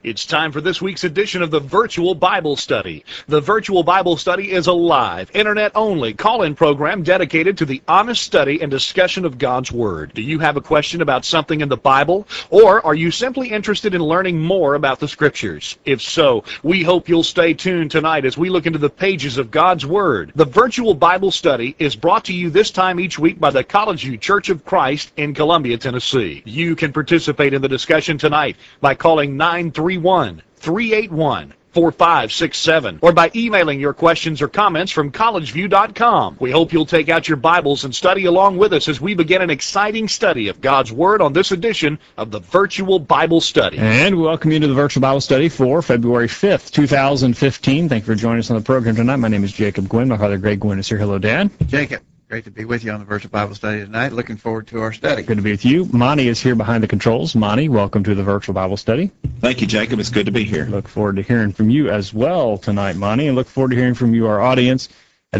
It's time for this week's edition of the Virtual Bible Study. The Virtual Bible Study is a live, internet-only call-in program dedicated to the honest study and discussion of God's Word. Do you have a question about something in the Bible? Or are you simply interested in learning more about the Scriptures? If so, we hope you'll stay tuned tonight as we look into the pages of God's Word. The Virtual Bible Study is brought to you this time each week by the College View Church of Christ in Columbia, Tennessee. You can participate in the discussion tonight by calling 931-381-4567 or by emailing your questions or comments from collegeview.com. We hope you'll take out your Bibles and study along with us as we begin an exciting study of God's Word on this edition of the Virtual Bible Study. And we welcome you to the Virtual Bible Study for February 5th, 2015. Thank you for joining us on the program tonight. My name is Jacob Gwynn. My father, Greg Gwynn, is here. Hello, Dad. Jacob. Great to be with you on the Virtual Bible Study tonight. Looking forward to our study. Good to be with you. Monty is here behind the controls. Monty, welcome to the Virtual Bible Study. Thank you, Jacob. It's good to be here. Look forward to hearing from you as well tonight, Monty, and look forward to hearing from you, our audience, at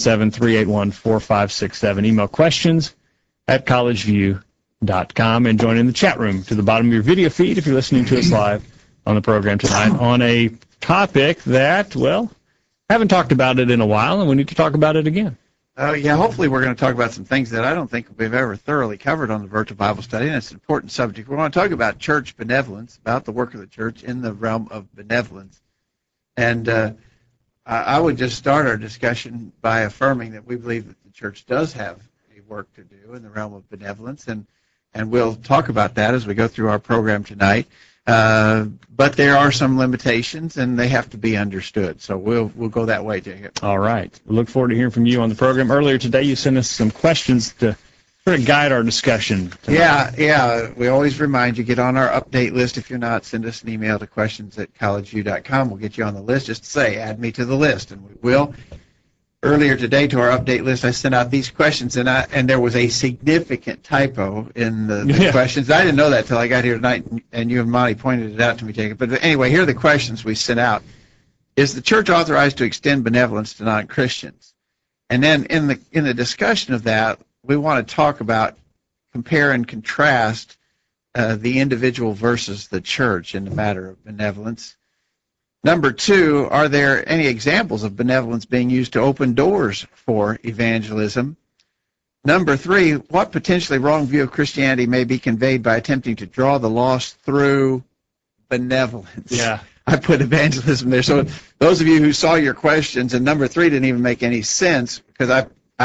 877-381-4567. Email questions at collegeview.com and join in the chat room to the bottom of your video feed if you're listening to us live on the program tonight on a topic that, well, haven't talked about it in a while, and we need to talk about it again. Hopefully we're going to talk about some things that I don't think we've ever thoroughly covered on the Virtual Bible Study, and it's an important subject. We want to talk about church benevolence, about the work of the church in the realm of benevolence. And I would just start our discussion by affirming that we believe that the church does have a work to do in the realm of benevolence, and we'll talk about that as we go through our program tonight. But there are some limitations, and they have to be understood. So we'll go that way, Jacob. All right. We look forward to hearing from you on the program. Earlier today, you sent us some questions to sort of guide our discussion tonight. Yeah. We always remind you, get on our update list. If you're not, send us an email to questions@collegeview.com. We'll get you on the list. Just say, add me to the list, and we will. Earlier today to our update list, I sent out these questions, and there was a significant typo in the questions. I didn't know that till I got here tonight, and you and Monty pointed it out to me, Jacob. But anyway, here are the questions we sent out. Is the church authorized to extend benevolence to non-Christians? And then in the discussion of that, we want to talk about, compare and contrast the individual versus the church in the matter of benevolence. Number two, are there any examples of benevolence being used to open doors for evangelism? Number three, what potentially wrong view of Christianity may be conveyed by attempting to draw the lost through benevolence? Yeah. I put evangelism there. So those of you who saw your questions, and number three didn't even make any sense, because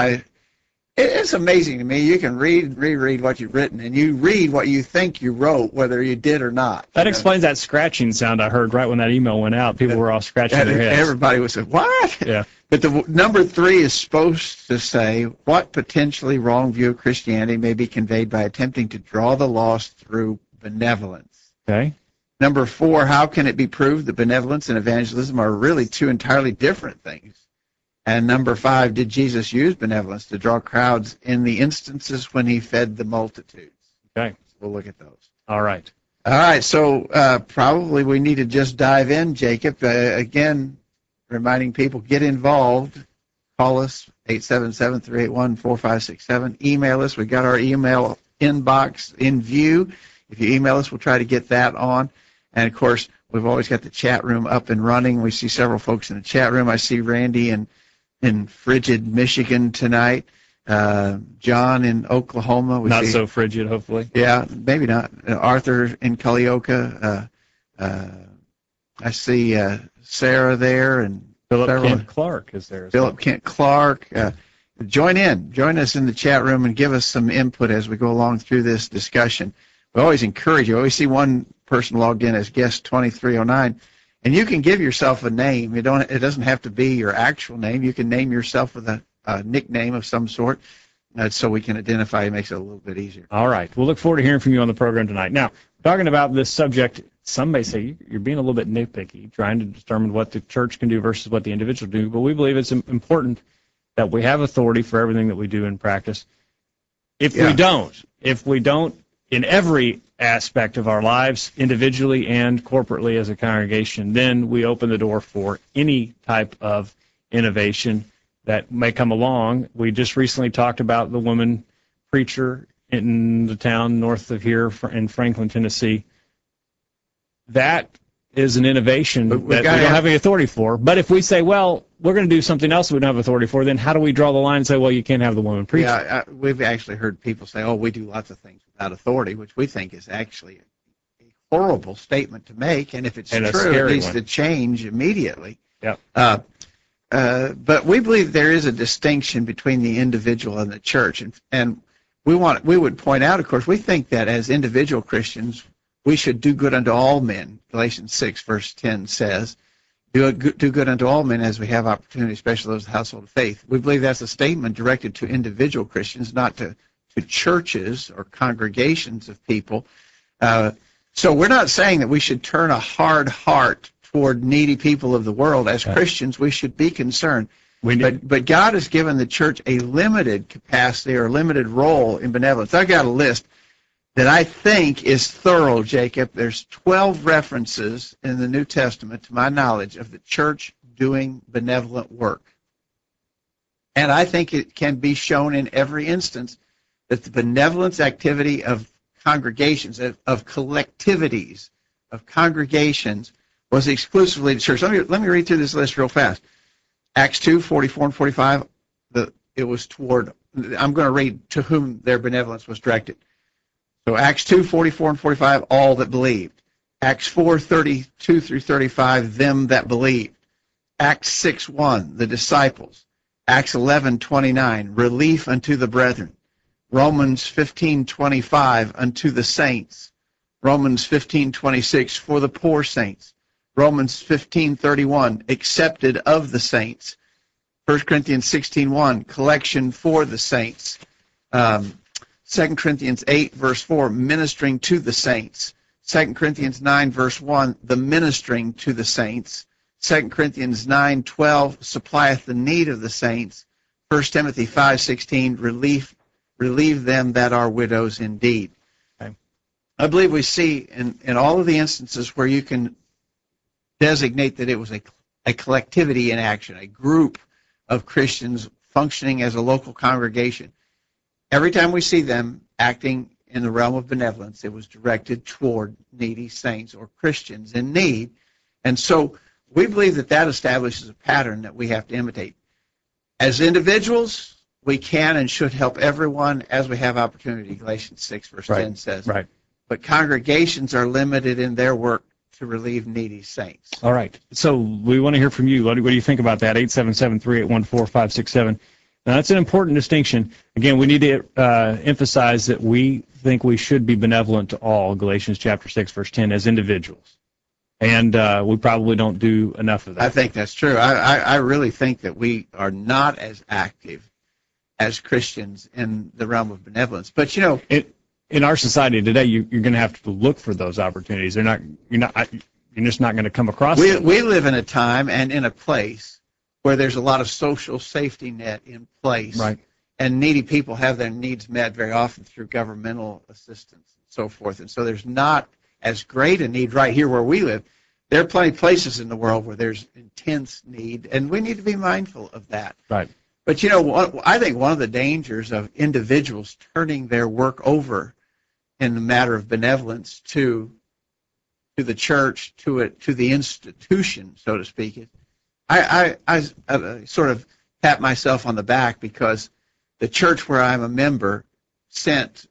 it's amazing to me. You can read and reread what you've written, and you read what you think you wrote, whether you did or not. That explains that scratching sound I heard right when that email went out. People were all scratching their heads. Everybody was saying, what? Yeah. But the number three is supposed to say, what potentially wrong view of Christianity may be conveyed by attempting to draw the lost through benevolence? Okay. Number four, how can it be proved that benevolence and evangelism are really two entirely different things? And number five, did Jesus use benevolence to draw crowds in the instances when he fed the multitudes? Okay. So we'll look at those. All right. All right, so probably we need to just dive in, Jacob. Again, reminding people, get involved. Call us, 877-381-4567. Email us. We've got our email inbox in view. If you email us, we'll try to get that on. And, of course, we've always got the chat room up and running. We see several folks in the chat room. I see Randy in frigid Michigan tonight. John in Oklahoma. Not so frigid, hopefully. Yeah, maybe not. Arthur in Culleoka. I see Sarah there, and Philip Kent Clark is there. Philip Kent Clark. Join us in the chat room and give us some input as we go along through this discussion. We always encourage you. I always see one person logged in as guest 2309. And you can give yourself a name. It doesn't have to be your actual name. You can name yourself with a nickname of some sort, so we can identify. It makes it a little bit easier. All right. We'll look forward to hearing from you on the program tonight. Now, talking about this subject, some may say you're being a little bit nitpicky, trying to determine what the church can do versus what the individual do. But we believe it's important that we have authority for everything that we do in practice. If we don't, in every aspect of our lives, individually and corporately as a congregation, then we open the door for any type of innovation that may come along. We just recently talked about the woman preacher in the town north of here in Franklin, Tennessee. That is an innovation that we don't gotta have any authority for. But if we say, well, we're going to do something else we don't have authority for, then how do we draw the line and say, well, you can't have the woman preach? Yeah, we've actually heard people say, "Oh, we do lots of things without authority," which we think is actually a horrible statement to make. And if it's And a true, it scary needs one. to change immediately. Yep. But we believe there is a distinction between the individual and the church, and we would point out, of course, we think that as individual Christians, we should do good unto all men. Galatians 6, verse 10 says, do good unto all men as we have opportunity, especially those of the household of faith. We believe that's a statement directed to individual Christians, not to churches or congregations of people. So we're not saying that we should turn a hard heart toward needy people of the world. As Christians, we should be concerned. But God has given the church a limited capacity or limited role in benevolence. I've got a list that I think is thorough, Jacob. There's 12 references in the New Testament, to my knowledge, of the church doing benevolent work. And I think it can be shown in every instance that the benevolence activity of congregations, of collectivities, of congregations, was exclusively the church. Let me read through this list real fast. Acts 2, 44 and 45, it was toward, I'm going to read to whom their benevolence was directed. So Acts 2, 44 and 45, all that believed. Acts 4, 32 through 35, them that believed. Acts 6, 1, the disciples. Acts 11, 29, relief unto the brethren. Romans 15, 25, unto the saints. Romans 15, 26, for the poor saints. Romans 15, 31, accepted of the saints. 1 Corinthians 16, 1, collection for the saints. 2 Corinthians 8, verse 4, ministering to the saints. 2 Corinthians 9, verse 1, the ministering to the saints. 2 Corinthians 9, 12, supplieth the need of the saints. 1 Timothy 5, 16, relieve them that are widows indeed. Okay. I believe we see in all of the instances where you can designate that it was a collectivity in action, a group of Christians functioning as a local congregation. Every time we see them acting in the realm of benevolence, it was directed toward needy saints or Christians in need. And so we believe that that establishes a pattern that we have to imitate. As individuals, we can and should help everyone as we have opportunity, Galatians 6, verse 10 says. Right. But congregations are limited in their work to relieve needy saints. All right. So we want to hear from you. What do you think about that? 877-381-4567. Now, that's an important distinction. Again, we need to emphasize that we think we should be benevolent to all, Galatians chapter 6, verse 10, as individuals. And we probably don't do enough of that. I think that's true. I really think that we are not as active as Christians in the realm of benevolence. But, you know, in our society today, you're going to have to look for those opportunities. You're just not going to come across them. We live in a time and in a place where there's a lot of social safety net in place. Right. And needy people have their needs met very often through governmental assistance and so forth. And so there's not as great a need right here where we live. There are plenty of places in the world where there's intense need, and we need to be mindful of that. Right. But, you know, I think one of the dangers of individuals turning their work over in the matter of benevolence to the church, to the institution, so to speak, I sort of pat myself on the back because the church where I'm a member sent,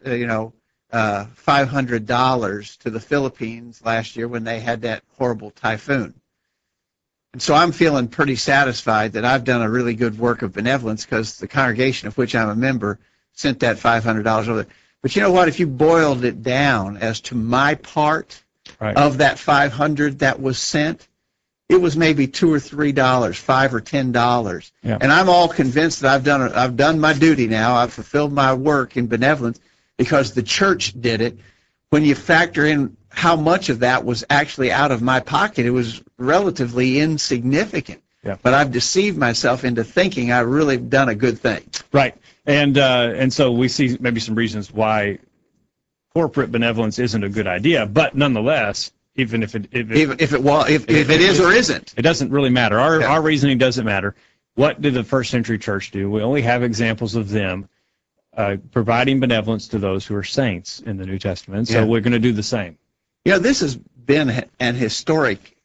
$500 to the Philippines last year when they had that horrible typhoon. And so I'm feeling pretty satisfied that I've done a really good work of benevolence because the congregation of which I'm a member sent that $500 over there. But you know what? If you boiled it down as to my part of that $500 that was sent, it was maybe $2 or $3, $5 or $10. Yeah. And I'm all convinced that I've done my duty now. I've fulfilled my work in benevolence because the church did it. When you factor in how much of that was actually out of my pocket, it was relatively insignificant. Yeah. But I've deceived myself into thinking I've really done a good thing. Right. And so we see maybe some reasons why corporate benevolence isn't a good idea, but nonetheless, even if it is or isn't, it doesn't really matter. Our reasoning doesn't matter. What did the first century church do? We only have examples of them providing benevolence to those who are saints in the New Testament, so we're going to do the same. You know, this has been an historic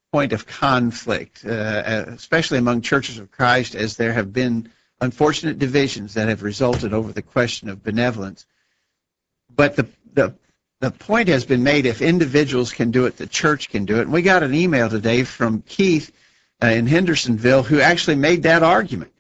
point of conflict, especially among churches of Christ, as there have been unfortunate divisions that have resulted over the question of benevolence. But the point has been made, if individuals can do it, the church can do it. And we got an email today from Keith in Hendersonville who actually made that argument.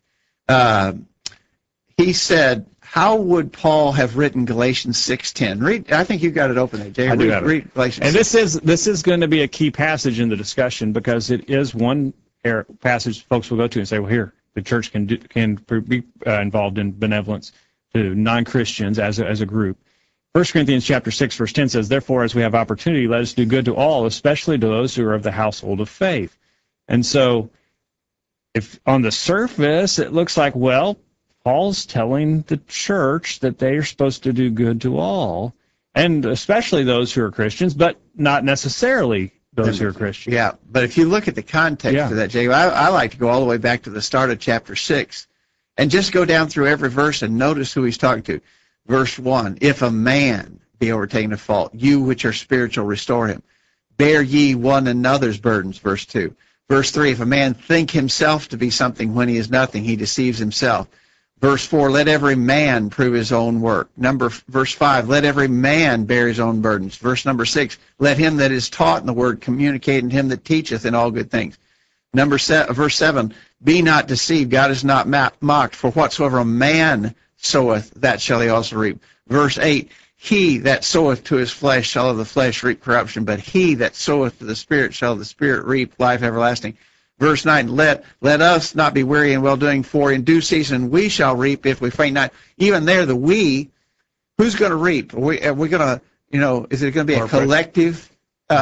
He said, how would Paul have written Galatians 6:10? Read. I think you've got it open there, Jay. I do have it. Read Galatians. And this is going to be a key passage in the discussion, because it is one passage folks will go to and say, well, here, the church can be involved in benevolence to non-Christians as a group. 1 Corinthians chapter 6, verse 10 says, therefore, as we have opportunity, let us do good to all, especially to those who are of the household of faith. And so, if on the surface it looks like, well, Paul's telling the church that they are supposed to do good to all, and especially those who are Christians, but not necessarily those who are Christians. Yeah, but if you look at the context of that, Jay, I like to go all the way back to the start of chapter 6 and just go down through every verse and notice who he's talking to. Verse 1, if a man be overtaken of fault, you which are spiritual, restore him. Bear ye one another's burdens, verse 2. Verse 3, if a man think himself to be something when he is nothing, he deceives himself. Verse 4, let every man prove his own work. Verse 5, let every man bear his own burdens. Verse number 6, let him that is taught in the word communicate, and him that teacheth in all good things. Verse 7, be not deceived, God is not mocked, for whatsoever a man soweth, that shall he also reap. Verse 8, he that soweth to his flesh shall of the flesh reap corruption, but he that soweth to the Spirit shall of the Spirit reap life everlasting. Verse 9, let us not be weary in well-doing, for in due season we shall reap if we faint not. Even there, the we, who's going to reap? Are we going to, is it going to be a collective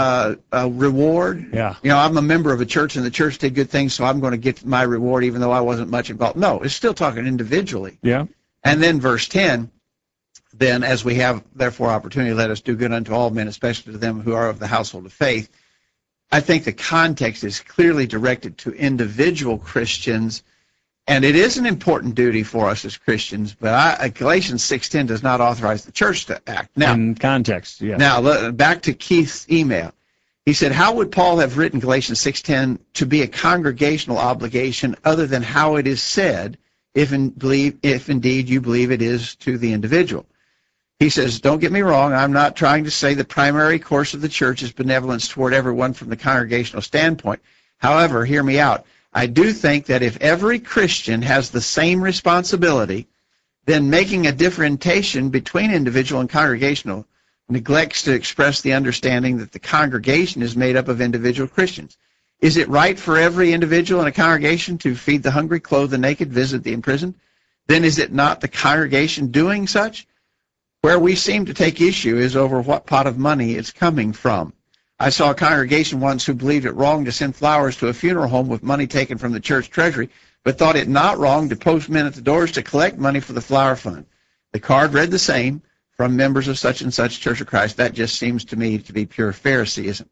reward? Yeah. I'm a member of a church, and the church did good things, so I'm going to get my reward even though I wasn't much involved. No, it's still talking individually. Yeah. And then verse 10, then as we have therefore opportunity, let us do good unto all men, especially to them who are of the household of faith. I think the context is clearly directed to individual Christians, and it is an important duty for us as Christians, but Galatians 6:10 does not authorize the church to act. Now, in context, yeah. Now, back to Keith's email. He said, how would Paul have written Galatians 6:10 to be a congregational obligation other than how it is said, if indeed you believe it is to the individual? He says, don't get me wrong, I'm not trying to say the primary course of the church is benevolence toward everyone from the congregational standpoint. However, hear me out. I do think that if every Christian has the same responsibility, then making a differentiation between individual and congregational neglects to express the understanding that the congregation is made up of individual Christians. Is it right for every individual in a congregation to feed the hungry, clothe the naked, visit the imprisoned? Then is it not the congregation doing such? Where we seem to take issue is over what pot of money it's coming from. I saw a congregation once who believed it wrong to send flowers to a funeral home with money taken from the church treasury, but thought it not wrong to post men at the doors to collect money for the flower fund. The card read the same, from members of such and such Church of Christ. That just seems to me to be pure Phariseeism.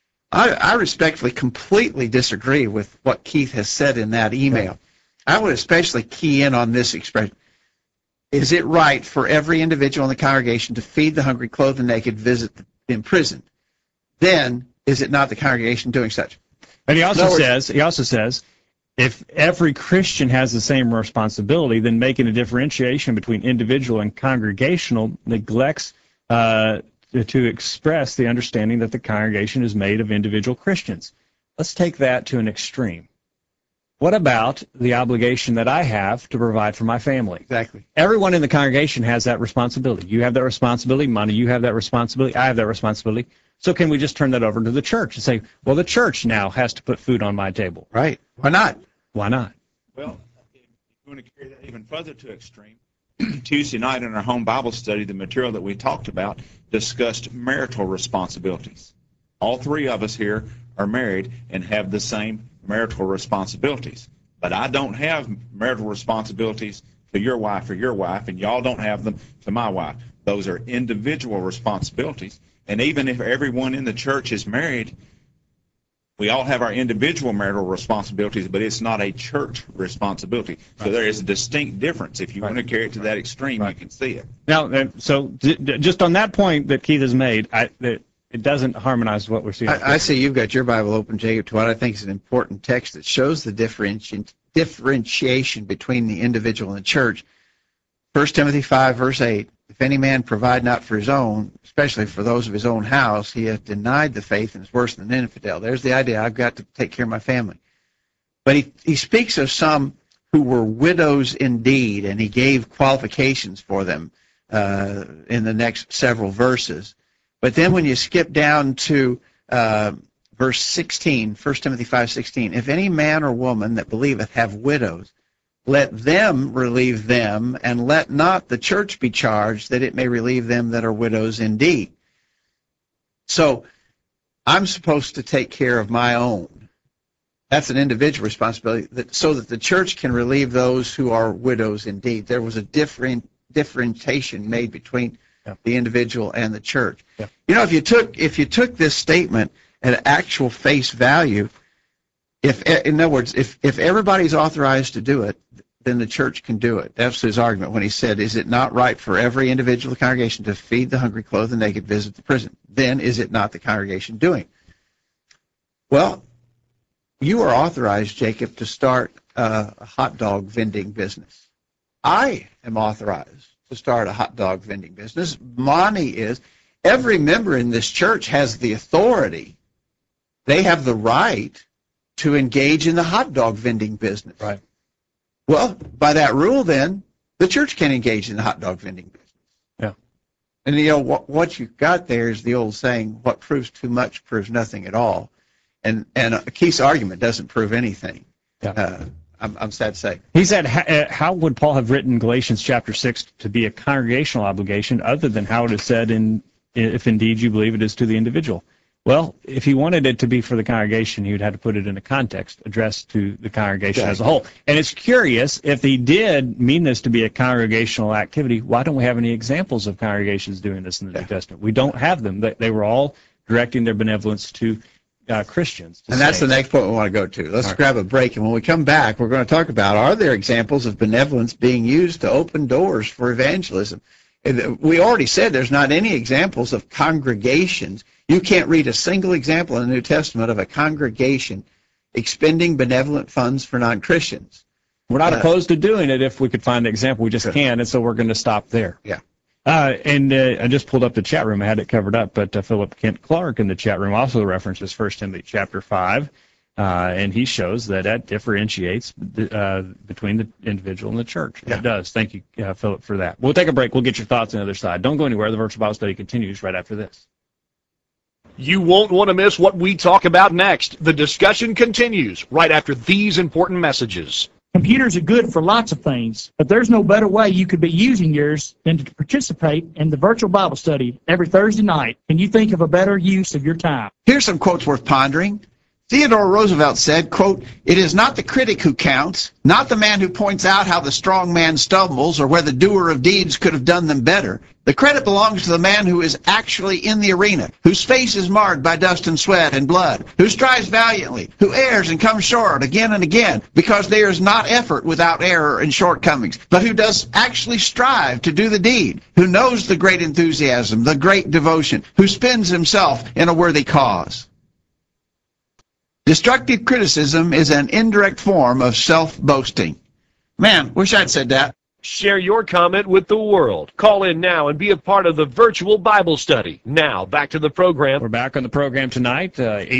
I respectfully completely disagree with what Keith has said in that email. I would especially key in on this expression. Is it right for every individual in the congregation to feed the hungry, clothe the naked, visit the imprisoned? Then is it not the congregation doing such? And he also says, if every Christian has the same responsibility, then making a differentiation between individual and congregational neglects to express the understanding that the congregation is made of individual Christians. Let's take that to an extreme. What about the obligation that I have to provide for my family? Exactly. Everyone in the congregation has that responsibility. You have that responsibility. Money, you have that responsibility. I have that responsibility. So can we just turn that over to the church and say, well, the church now has to put food on my table? Right. Why not? Why not? Well, if you want to carry that even further to extreme, Tuesday night in our home Bible study, the material that we talked about discussed marital responsibilities. All three of us here are married and have the same marital responsibilities. But I don't have marital responsibilities to your wife or your wife, and y'all don't have them to my wife. Those are individual responsibilities. And even if everyone in the church is married, we all have our individual marital responsibilities, but it's not a church responsibility. So there is a distinct difference. If you want to carry it to that extreme, you can see it. Now, so just on that point that Keith has made, it doesn't harmonize with what we're seeing. I see you've got your Bible open, Jacob, to what I think is an important text that shows the differentiation between the individual and the church. 1 Timothy 5, verse 8, if any man provide not for his own, especially for those of his own house, he hath denied the faith and is worse than an infidel. There's the idea. I've got to take care of my family. But he speaks of some who were widows indeed, and he gave qualifications for them in the next several verses. But then when you skip down to verse 16, 1 Timothy 5:16, if any man or woman that believeth have widows, let them relieve them, and let not the church be charged, that it may relieve them that are widows indeed. So I'm supposed to take care of my own. That's an individual responsibility, so that the church can relieve those who are widows indeed. There was a differentiation made between the individual and the church. Yeah. You know, if you took this statement at actual face value, in other words, if everybody's authorized to do it, then the church can do it. That's his argument when he said, is it not right for every individual congregation to feed the hungry, clothe the naked, visit the prison? Then is it not the congregation doing? Well, you are authorized, Jacob, to start a hot dog vending business. I am authorized to start a hot dog vending business. Monty is. Every member in this church has the authority. They have the right to engage in the hot dog vending business. Right. Well, by that rule, then, the church can engage in the hot dog vending business. Yeah. And, you know, what you've got there is the old saying, what proves too much proves nothing at all. And Keith's argument doesn't prove anything. Yeah. I'm sad to say. He said, how would Paul have written Galatians chapter 6 to be a congregational obligation other than how it is said if indeed you believe it is to the individual? Well, if he wanted it to be for the congregation, he would have to put it in a context addressed to the congregation as a whole. And it's curious, if he did mean this to be a congregational activity, why don't we have any examples of congregations doing this in the New Testament? We don't have them. They were all directing their benevolence to Christians. And that's the next point we want to go to. Let's grab a break, and when we come back, we're going to talk about, are there examples of benevolence being used to open doors for evangelism? We already said there's not any examples of congregations. You can't read a single example in the New Testament of a congregation expending benevolent funds for non-Christians. We're not opposed to doing it if we could find an example. We just can't, and so we're going to stop there. Yeah. And I just pulled up the chat room. I had it covered up, but Philip Kent Clark in the chat room also references 1 Timothy chapter 5, and he shows that differentiates between the individual and the church. Yeah. It does. Thank you, Philip, for that. We'll take a break. We'll get your thoughts on the other side. Don't go anywhere. The Virtual Bible Study continues right after this. You won't want to miss what we talk about next. The discussion continues right after these important messages. Computers are good for lots of things, but there's no better way you could be using yours than to participate in the virtual Bible study every Thursday night. Can you think of a better use of your time? Here's some quotes worth pondering. Theodore Roosevelt said, quote, "It is not the critic who counts, not the man who points out how the strong man stumbles or where the doer of deeds could have done them better. The credit belongs to the man who is actually in the arena, whose face is marred by dust and sweat and blood, who strives valiantly, who errs and comes short again and again, because there is not effort without error and shortcomings, but who does actually strive to do the deed, who knows the great enthusiasm, the great devotion, who spends himself in a worthy cause." Destructive criticism is an indirect form of self-boasting. Man, wish I'd said that. Share your comment with the world. Call in now and be a part of the virtual Bible study. Now, back to the program. We're back on the program tonight,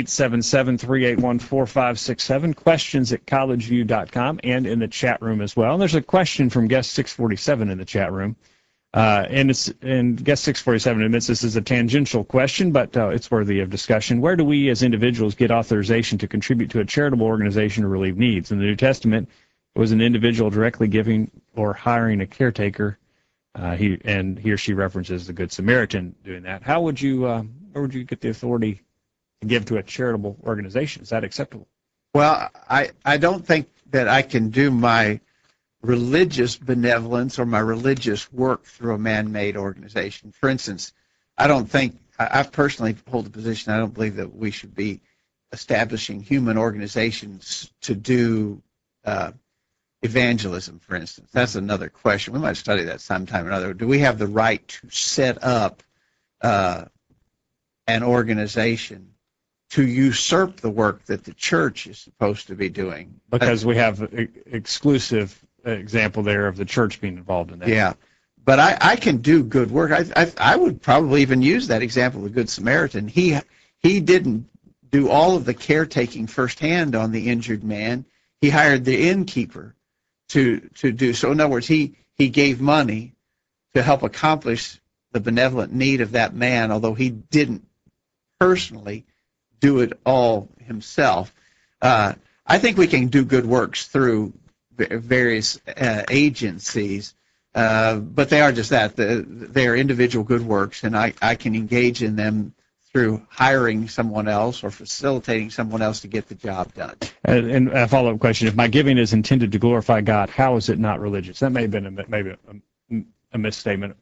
877-381-4567, questions@collegeview.com, and in the chat room as well. And there's a question from guest 647 in the chat room. And guest 647 admits this is a tangential question, but it's worthy of discussion. Where do we as individuals get authorization to contribute to a charitable organization to relieve needs? In the New Testament, it was an individual directly giving or hiring a caretaker. He or she references the Good Samaritan doing that. Where would you get the authority to give to a charitable organization? Is that acceptable? Well, I don't think that I can do my religious benevolence or my religious work through a man-made organization. For instance, I personally hold the position, I don't believe that we should be establishing human organizations to do evangelism, for instance. That's another question. We might study that sometime or another. Do we have the right to set up an organization to usurp the work that the church is supposed to be doing. Because we have exclusive example there of the church being involved in that. Yeah. But I can do good work. I would probably even use that example of the Good Samaritan. He didn't do all of the caretaking firsthand on the injured man. He hired the innkeeper to do so. In other words, he gave money to help accomplish the benevolent need of that man, although he didn't personally do it all himself. I think we can do good works through various agencies, but they are just that. They are individual good works, and I can engage in them through hiring someone else or facilitating someone else to get the job done. And a follow-up question: if my giving is intended to glorify God, how is it not religious? That may have been a misstatement.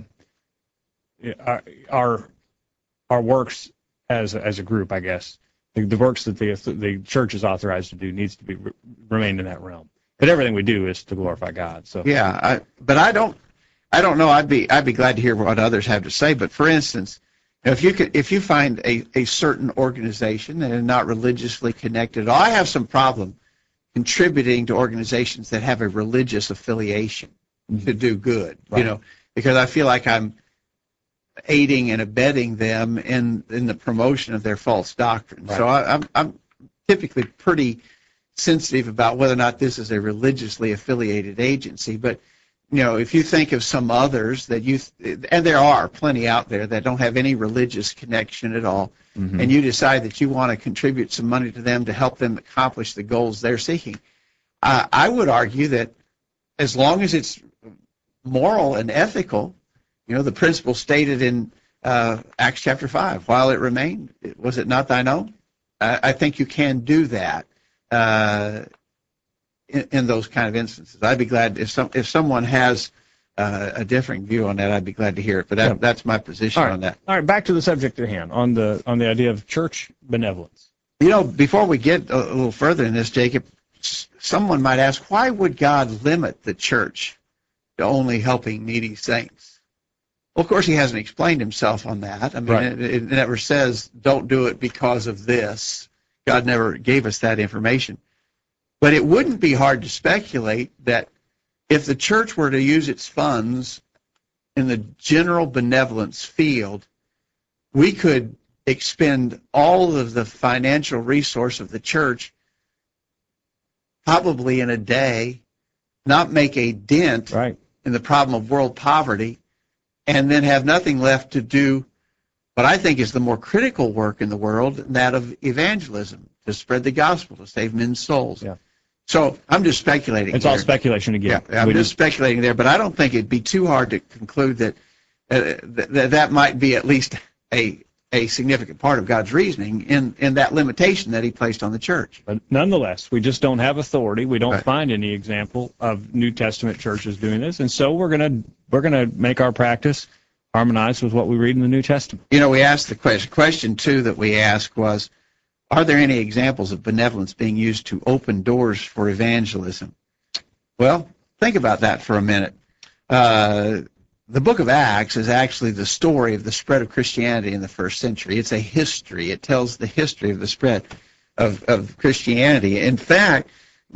Our works as a group, I guess, the works that the church is authorized to do needs to remain in that realm. But everything we do is to glorify God. So yeah, but I don't know. I'd be glad to hear what others have to say. But for instance, if you find a certain organization and are not religiously connected, I have some problem contributing to organizations that have a religious affiliation to do good. Right. Because I feel like I'm aiding and abetting them in the promotion of their false doctrine. Right. So I'm typically pretty sensitive about whether or not this is a religiously affiliated agency. But if you think of some others that and there are plenty out there that don't have any religious connection at all, mm-hmm. and you decide that you want to contribute some money to them to help them accomplish the goals they're seeking, I would argue that as long as it's moral and ethical, the principle stated in Acts chapter 5, while it remained, was it not thine own? I think you can do that in those kind of instances. I'd be glad if someone has a differing view on that. I'd be glad to hear it. But that's my position on that. All right, back to the subject at hand on the idea of church benevolence. Before we get a little further in this, Jacob, someone might ask, why would God limit the church to only helping needy saints? Well, of course, he hasn't explained himself on that. I mean, right. it never says, don't do it because of this. God never gave us that information. But it wouldn't be hard to speculate that if the church were to use its funds in the general benevolence field, we could expend all of the financial resource of the church probably in a day, not make a dent right. in the problem of world poverty, and then have nothing left to do what I think is the more critical work in the world, that of evangelism, to spread the gospel, to save men's souls. Yeah. So I'm just speculating. It's all speculation again. Yeah, I'm just speculating there, but I don't think it'd be too hard to conclude that that might be at least a significant part of God's reasoning in that limitation that he placed on the church. But nonetheless, we just don't have authority. We don't Right. find any example of New Testament churches doing this, and so we're gonna make our practice harmonize with what we read in the New Testament. We asked the question too that we asked was, are there any examples of benevolence being used to open doors for evangelism? Well, think about that for a minute. The book of Acts is actually the story of the spread of Christianity in the first century. It's a history. It tells the history of the spread of Christianity. In fact,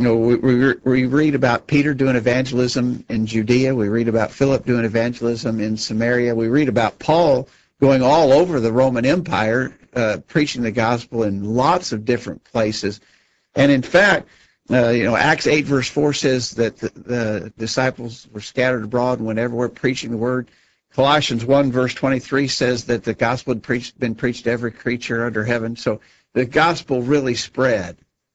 we read about Peter doing evangelism in Judea. We read about Philip doing evangelism in Samaria. We read about Paul going all over the Roman Empire, preaching the gospel in lots of different places. And in fact, Acts 8 verse 4 says that the disciples were scattered abroad and went everywhere preaching the word. Colossians 1 verse 23 says that the gospel had been preached to every creature under heaven. So the gospel really spread.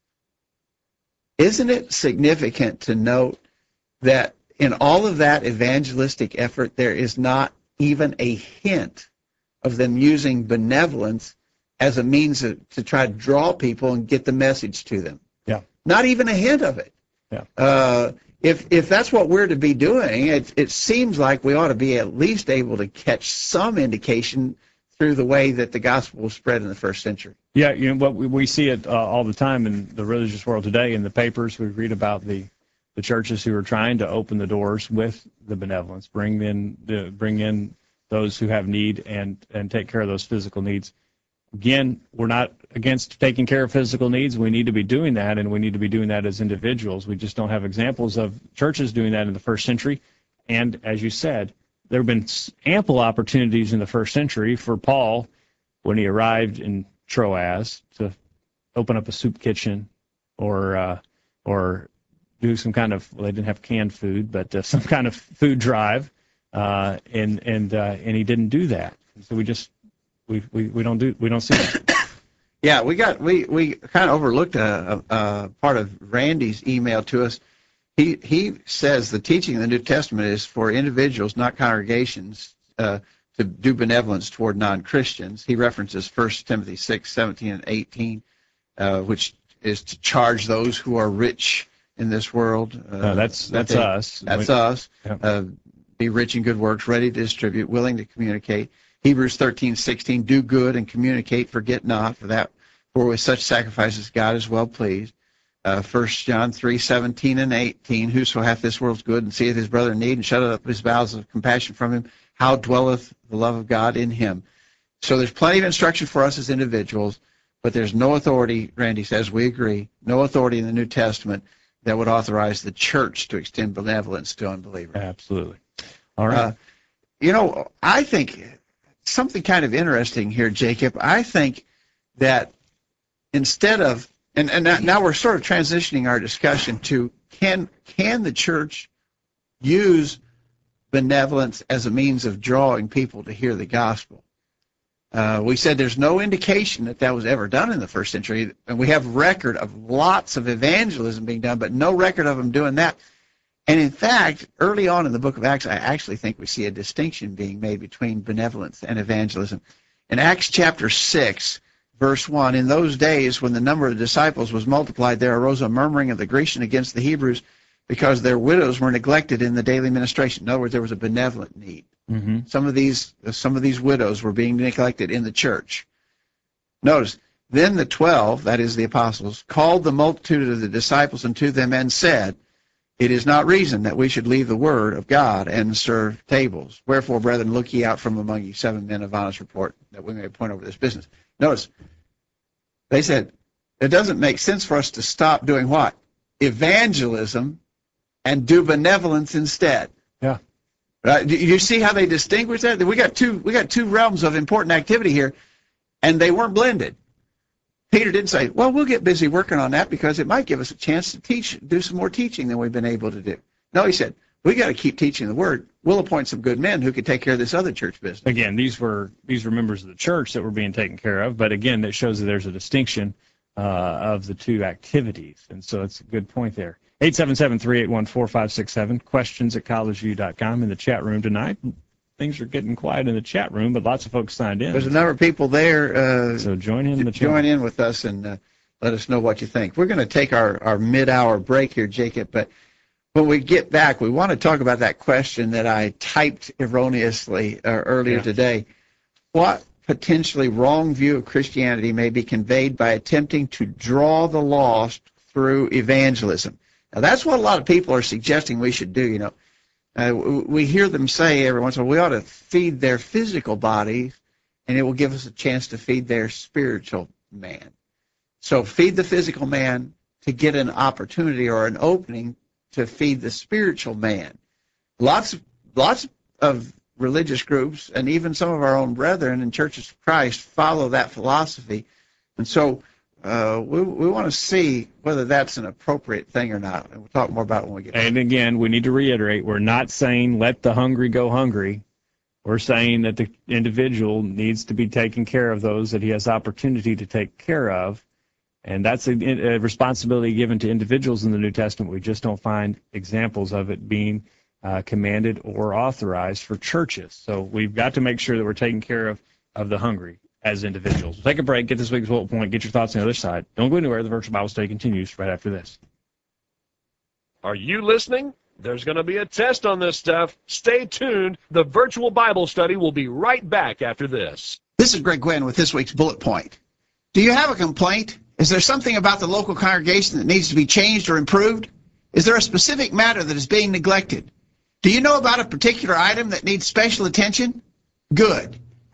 Isn't it significant to note that in all of that evangelistic effort, there is not even a hint of them using benevolence as a means to try to draw people and get the message to them? Yeah. Not even a hint of it. Yeah. If that's what we're to be doing, it seems like we ought to be at least able to catch some indication through the way that the gospel was spread in the first century. Yeah, what we see it all the time in the religious world today. In the papers, we read about the churches who are trying to open the doors with the benevolence, bring in those who have need and take care of those physical needs. again, we're not against taking care of physical needs. We need to be doing that, and we need to be doing that as individuals. We just don't have examples of churches doing that in the first century. And as you said, there have been ample opportunities in the first century for Paul, when he arrived in Troas, to open up a soup kitchen or do some kind of, well, they didn't have canned food, but some kind of food drive, and he didn't do that. So we don't see that. Yeah, we kind of overlooked a part of Randy's email to us. He says the teaching of the New Testament is for individuals, not congregations, to do benevolence toward non-Christians. He references 1 Timothy 6:17 and 18, which is to charge those who are rich in this world. That's us. That's us. Yep. Be rich in good works, ready to distribute, willing to communicate. Hebrews 13:16, do good and communicate, forget not, for with such sacrifices God is well pleased. 1 John 3:17 and 18, whoso hath this world's good and seeth his brother in need and shutteth up his bowels of compassion from him, how dwelleth the love of God in him? So there's plenty of instruction for us as individuals, but there's no authority, Randy says, we agree, no authority in the New Testament that would authorize the church to extend benevolence to unbelievers. Absolutely. All right. I think something kind of interesting here, Jacob. I think that instead of, and now we're sort of transitioning our discussion to, can the church use benevolence as a means of drawing people to hear the gospel? We said there's no indication that was ever done in the first century, and we have record of lots of evangelism being done, but no record of them doing that. And in fact, early on in the book of Acts, I actually think we see a distinction being made between benevolence and evangelism. In Acts chapter 6, verse 1, in those days when the number of disciples was multiplied, there arose a murmuring of the Grecian against the Hebrews because their widows were neglected in the daily ministration. In other words, there was a benevolent need. Mm-hmm. Some of these widows were being neglected in the church. Notice, then the 12, that is the apostles, called the multitude of the disciples unto them and said, it is not reason that we should leave the word of God and serve tables. Wherefore, brethren, look ye out from among you 7 men of honest report, that we may appoint over this business. Notice, they said, it doesn't make sense for us to stop doing what? Evangelism, and do benevolence instead. Yeah. Right? Do you see how they distinguish that? We got two realms of important activity here, and they weren't blended. Peter didn't say, well, we'll get busy working on that because it might give us a chance to do some more teaching than we've been able to do. No, he said, we got to keep teaching the word. We'll appoint some good men who could take care of this other church business. Again, these were members of the church that were being taken care of, but again, that shows that there's a distinction of the two activities, and so it's a good point there. 877-381-4567, questions@collegeview.com. In the chat room tonight. Things are getting quiet in the chat room, but lots of folks signed in. There's a number of people there. So join in the chat. Join in with us and let us know what you think. We're going to take our mid-hour break here, Jacob, but when we get back, we want to talk about that question that I typed erroneously earlier today. What potentially wrong view of Christianity may be conveyed by attempting to draw the lost through evangelism? Now, that's what a lot of people are suggesting we should do, you know. We hear them say every once in a while, we ought to feed their physical bodies, and it will give us a chance to feed their spiritual man. So feed the physical man to get an opportunity or an opening to feed the spiritual man. Lots of religious groups, and even some of our own brethren in Churches of Christ, follow that philosophy. And so we want to see whether that's an appropriate thing or not. And we'll talk more about it when we get back. And again, we need to reiterate, we're not saying let the hungry go hungry. We're saying that the individual needs to be taking care of those that he has opportunity to take care of. And that's a responsibility given to individuals in the New Testament. We just don't find examples of it being commanded or authorized for churches. So we've got to make sure that we're taking care of the hungry as individuals. We'll take a break, get this week's bullet point, get your thoughts on the other side. Don't go anywhere. The Virtual Bible Study continues right after this. Are you listening? There's going to be a test on this stuff. Stay tuned. The Virtual Bible Study will be right back after this. This is Greg Gwynn with this week's bullet point. Do you have a complaint? Is there something about the local congregation that needs to be changed or improved? Is there a specific matter that is being neglected? Do you know about a particular item that needs special attention? Good.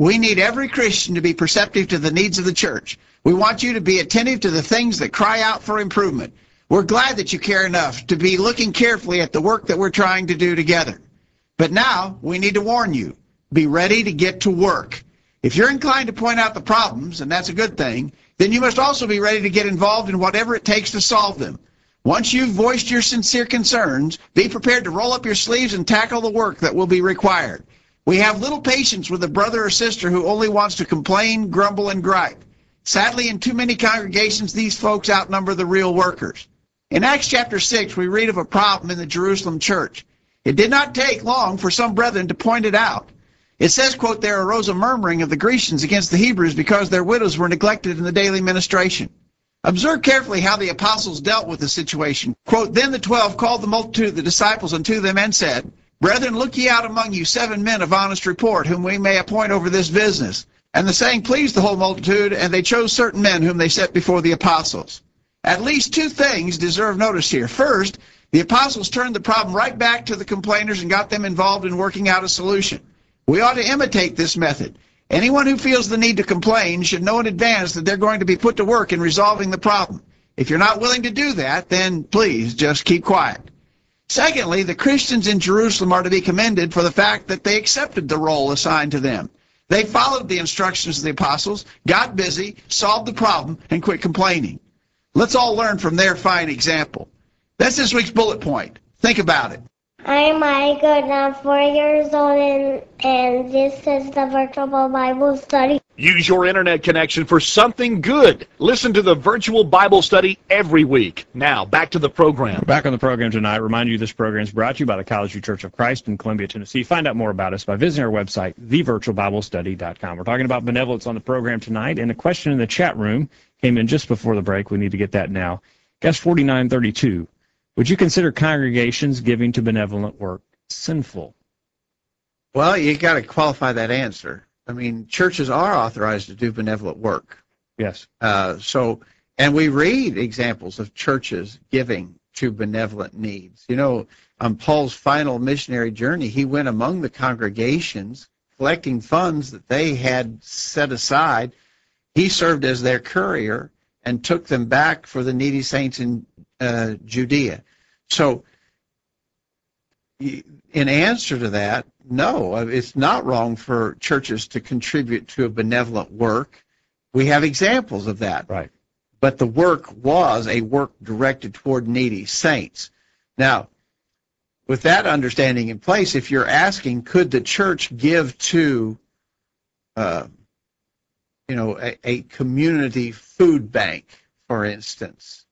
We need every Christian to be perceptive to the needs of the church. We want you to be attentive to the things that cry out for improvement. We're glad that you care enough to be looking carefully at the work that we're trying to do together. But now, we need to warn you. Be ready to get to work. If you're inclined to point out the problems, and that's a good thing, then you must also be ready to get involved in whatever it takes to solve them. Once you've voiced your sincere concerns, be prepared to roll up your sleeves and tackle the work that will be required. We have little patience with a brother or sister who only wants to complain, grumble, and gripe. Sadly, in too many congregations, these folks outnumber the real workers. In Acts chapter 6, we read of a problem in the Jerusalem church. It did not take long for some brethren to point it out. It says, quote, there arose a murmuring of the Grecians against the Hebrews because their widows were neglected in the daily ministration. Observe carefully how the apostles dealt with the situation. Quote, then the 12 called the multitude of the disciples unto them and said, brethren, look ye out among you 7 men of honest report, whom we may appoint over this business. And the saying pleased the whole multitude, and they chose certain men whom they set before the apostles. At least 2 things deserve notice here. First, the apostles turned the problem right back to the complainers and got them involved in working out a solution. We ought to imitate this method. Anyone who feels the need to complain should know in advance that they're going to be put to work in resolving the problem. If you're not willing to do that, then please just keep quiet. Secondly, the Christians in Jerusalem are to be commended for the fact that they accepted the role assigned to them. They followed the instructions of the apostles, got busy, solved the problem, and quit complaining. Let's all learn from their fine example. That's this week's bullet point. Think about it. I'm Micah, now 4 years old, and this is the Virtual Bible Study. Use your internet connection for something good. Listen to the Virtual Bible Study every week. Now, back to the program. Back on the program tonight. Remind you this program is brought to you by the College View Church of Christ in Columbia, Tennessee. Find out more about us by visiting our website, thevirtualbiblestudy.com. We're talking about benevolence on the program tonight, and a question in the chat room came in just before the break. We need to get that now. Guest 4932. Would you consider congregations giving to benevolent work sinful? Well, you got to qualify that answer. I mean, churches are authorized to do benevolent work. Yes. And we read examples of churches giving to benevolent needs. You know, on Paul's final missionary journey, he went among the congregations, collecting funds that they had set aside. He served as their courier and took them back for the needy saints in Judea. So, in answer to that, no, it's not wrong for churches to contribute to a benevolent work. We have examples of that. Right. But the work was a work directed toward needy saints. Now, with that understanding in place, if you're asking, could the church give to, a community food bank, for instance,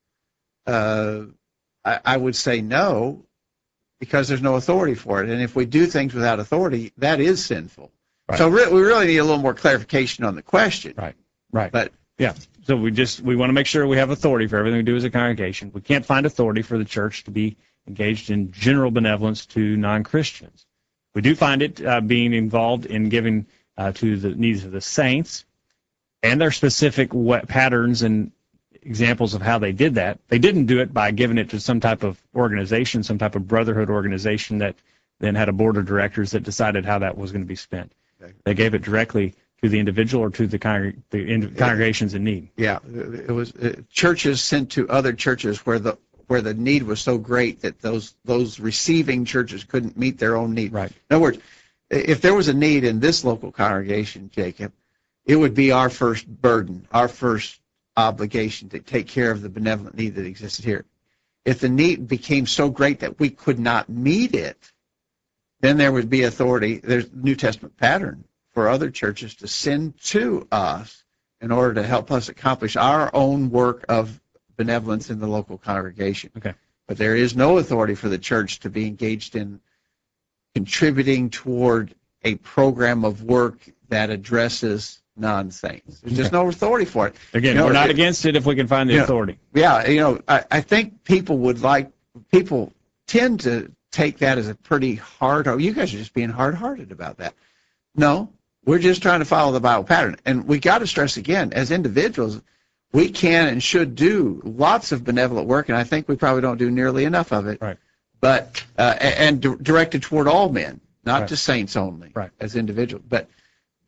I would say no, because there's no authority for it. And if we do things without authority, that is sinful. Right. So we really need a little more clarification on the question. Right. But yeah, so we want to make sure we have authority for everything we do as a congregation. We can't find authority for the church to be engaged in general benevolence to non-Christians. We do find it being involved in giving to the needs of the saints, and their specific patterns and examples of how they did that. They didn't do it by giving it to some type of organization, some type of brotherhood organization that then had a board of directors that decided how that was going to be spent. Okay. They gave it directly to the individual or to the congregations in need. Yeah, it was churches sent to other churches where the need was so great that those receiving churches couldn't meet their own need. Right. In other words, if there was a need in this local congregation, Jacob, it would be our first burden, our first obligation to take care of the benevolent need that existed here. If the need became so great that we could not meet it, then there would be authority. There's a New Testament pattern for other churches to send to us in order to help us accomplish our own work of benevolence in the local congregation. Okay. But there is no authority for the church to be engaged in contributing toward a program of work that addresses non-saints. There's just no authority for it. Again, we're not against it if we can find the authority. Yeah, I think people tend to take that as a pretty hard, you guys are just being hard-hearted about that. No, we're just trying to follow the Bible pattern. And we got to stress again, as individuals, we can and should do lots of benevolent work, and I think we probably don't do nearly enough of it. Right. But directed toward all men, not to saints only, right, as individuals. But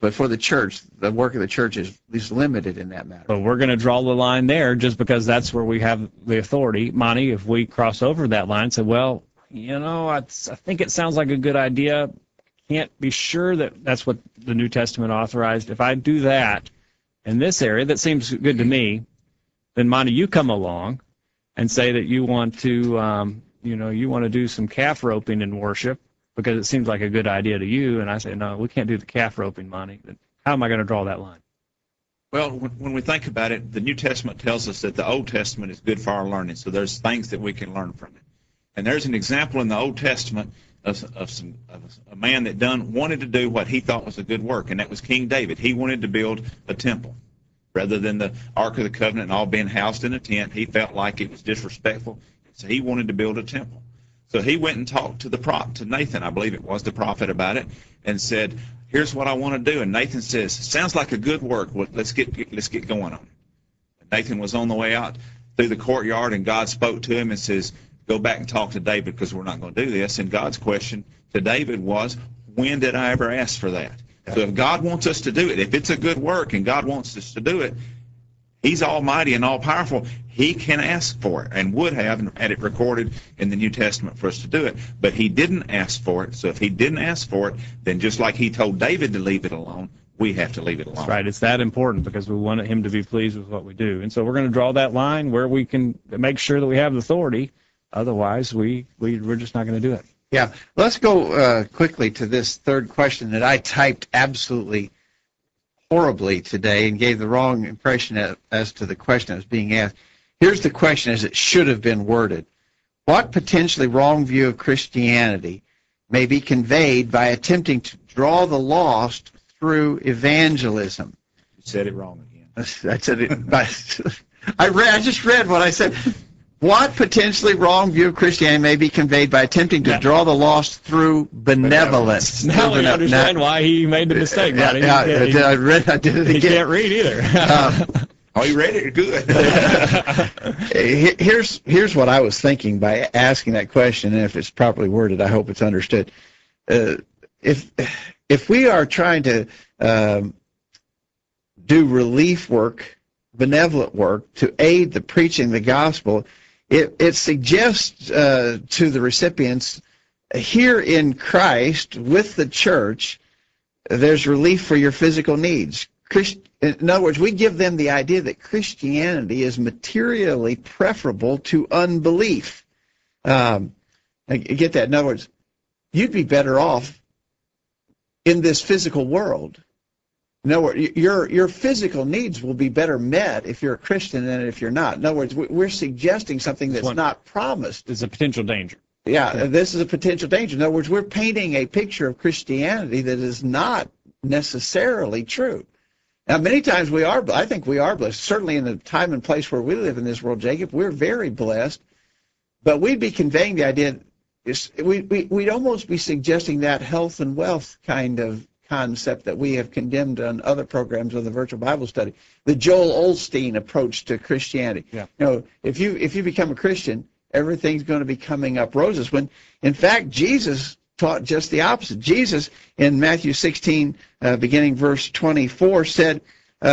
But for the church, the work of the church is limited in that matter. But we're going to draw the line there just because that's where we have the authority. Monty, if we cross over that line and say, well, I think it sounds like a good idea. Can't be sure that that's what the New Testament authorized. If I do that in this area, that seems good to me, then Monty, you come along and say that you want to, you want to do some calf roping in worship because it seems like a good idea to you. And I say, no, we can't do the calf roping, Monty. How am I going to draw that line? Well, when we think about it, the New Testament tells us that the Old Testament is good for our learning, so there's things that we can learn from it. And there's an example in the Old Testament of a man that wanted to do what he thought was a good work, and that was King David. He wanted to build a temple. Rather than the Ark of the Covenant and all being housed in a tent, he felt like it was disrespectful, so he wanted to build a temple. So he went and talked to Nathan, I believe it was, the prophet, about it, and said, here's what I want to do. And Nathan says, sounds like a good work. Well, let's get going on it. And Nathan was on the way out through the courtyard, and God spoke to him and says, go back and talk to David because we're not going to do this. And God's question to David was, when did I ever ask for that? So if God wants us to do it, if it's a good work and God wants us to do it, He's almighty and all-powerful. He can ask for it and would have and had it recorded in the New Testament for us to do it. But He didn't ask for it. So if He didn't ask for it, then just like He told David to leave it alone, we have to leave it alone. That's right. It's that important because we want Him to be pleased with what we do. And so we're going to draw that line where we can make sure that we have authority. Otherwise, we're just not going to do it. Yeah. Let's go quickly to this third question that I typed absolutely horribly today and gave the wrong impression as to the question that was being asked. Here's the question as it should have been worded. What potentially wrong view of Christianity may be conveyed by attempting to draw the lost through evangelism? You said it wrong again. I said it. I just read what I said. What potentially wrong view of Christianity may be conveyed by attempting to draw the lost through benevolence? Now we understand why he made the mistake, buddy. I did it again. He can't read either. Oh, you read it? Good. Here's what I was thinking by asking that question, and if it's properly worded, I hope it's understood. If we are trying to do relief work, benevolent work, to aid the preaching of the gospel, it suggests to the recipients, here in Christ, with the church, there's relief for your physical needs. In other words, we give them the idea that Christianity is materially preferable to unbelief. Get that? In other words, you'd be better off in this physical world. In other words, your physical needs will be better met if you're a Christian than if you're not. In other words, we're suggesting something that's not promised. It's a potential danger. Yeah, this is a potential danger. In other words, we're painting a picture of Christianity that is not necessarily true. Now, many times I think we are blessed. Certainly in the time and place where we live in this world, Jacob, we're very blessed. But we'd be conveying the idea, we'd almost be suggesting that health and wealth kind of concept that we have condemned on other programs of the virtual Bible study, the Joel Osteen approach to Christianity. Yeah. If you become a Christian, everything's going to be coming up roses. When in fact Jesus taught just the opposite. Jesus in Matthew 16, beginning verse 24, said,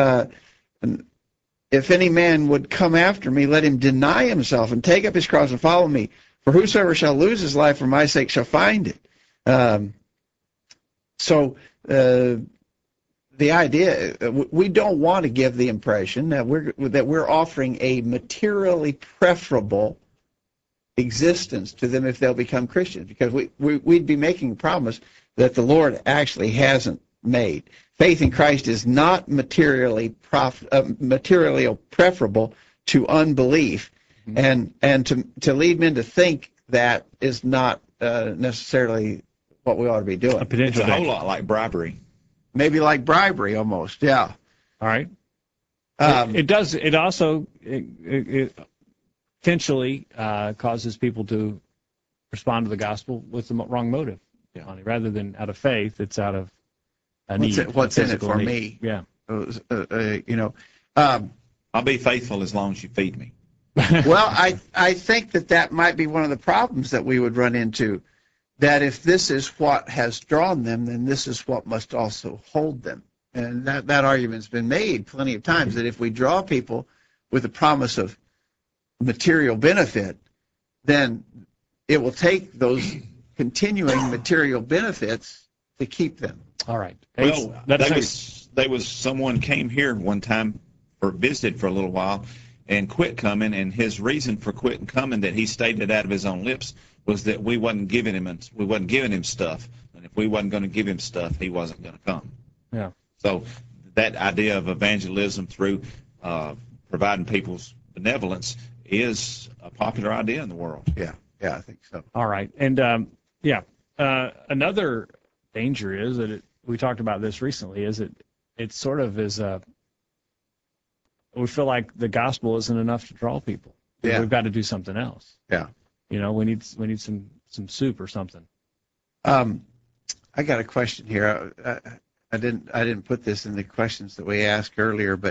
"If any man would come after me, let him deny himself and take up his cross and follow me. For whosoever shall lose his life for my sake shall find it." The idea, we don't want to give the impression that we're offering a materially preferable existence to them if they'll become Christians, because we'd be making a promise that the Lord actually hasn't made. Faith in Christ is not materially preferable to unbelief, and to lead men to think that is not necessarily what we ought to be doing. It's a whole lot like bribery. Maybe like bribery almost, yeah. All right. It also potentially causes people to respond to the gospel with the wrong motive. Yeah. Rather than out of faith, it's out of a need. What's in it for need. me? Yeah. I'll be faithful as long as you feed me. Well, I think that might be one of the problems that we would run into, that if this is what has drawn them, then this is what must also hold them. And that argument's been made plenty of times, that if we draw people with the promise of material benefit, then it will take those continuing material benefits to keep them. All right. Well, there was someone came here one time or visited for a little while and quit coming, and his reason for quitting coming that he stated out of his own lips was that we wasn't giving him stuff, and if we wasn't going to give him stuff, he wasn't going to come. Yeah. So that idea of evangelism through providing people's benevolence is a popular idea in the world. Yeah, I think so. All right. And, another danger is that we talked about this recently, is it sort of is we feel like the gospel isn't enough to draw people. Yeah. We've got to do something else. Yeah. You know, we need some soup or something. I got a question here. I didn't put this in the questions that we asked earlier, but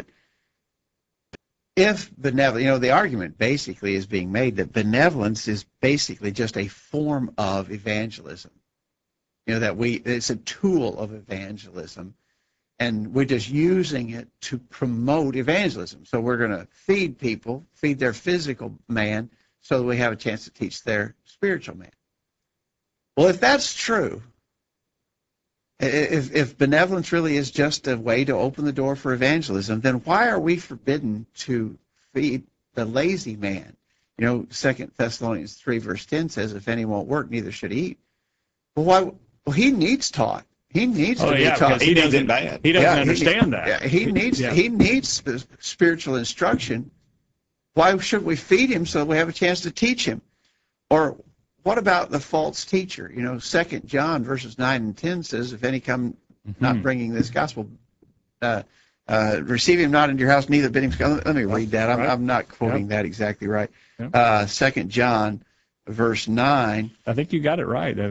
if benevolence, the argument basically is being made that benevolence is basically just a form of evangelism. It's a tool of evangelism, and we're just using it to promote evangelism. So we're going to feed people, feed their physical man, so that we have a chance to teach their spiritual man. Well, if that's true, if benevolence really is just a way to open the door for evangelism, then why are we forbidden to feed the lazy man? 2 Thessalonians 3 verse 10 says, if any won't work, neither should he eat. Well, he needs taught. He needs to be taught. He doesn't understand that. Yeah, he needs spiritual instruction. Why should we feed him so that we have a chance to teach him? Or what about the false teacher? 2 John verses 9 and 10 says, if any come not bringing this gospel, receive him not into your house, neither bid him come. Let me read that. I'm not quoting that exactly right. 2 John verse 9. I think you got it right.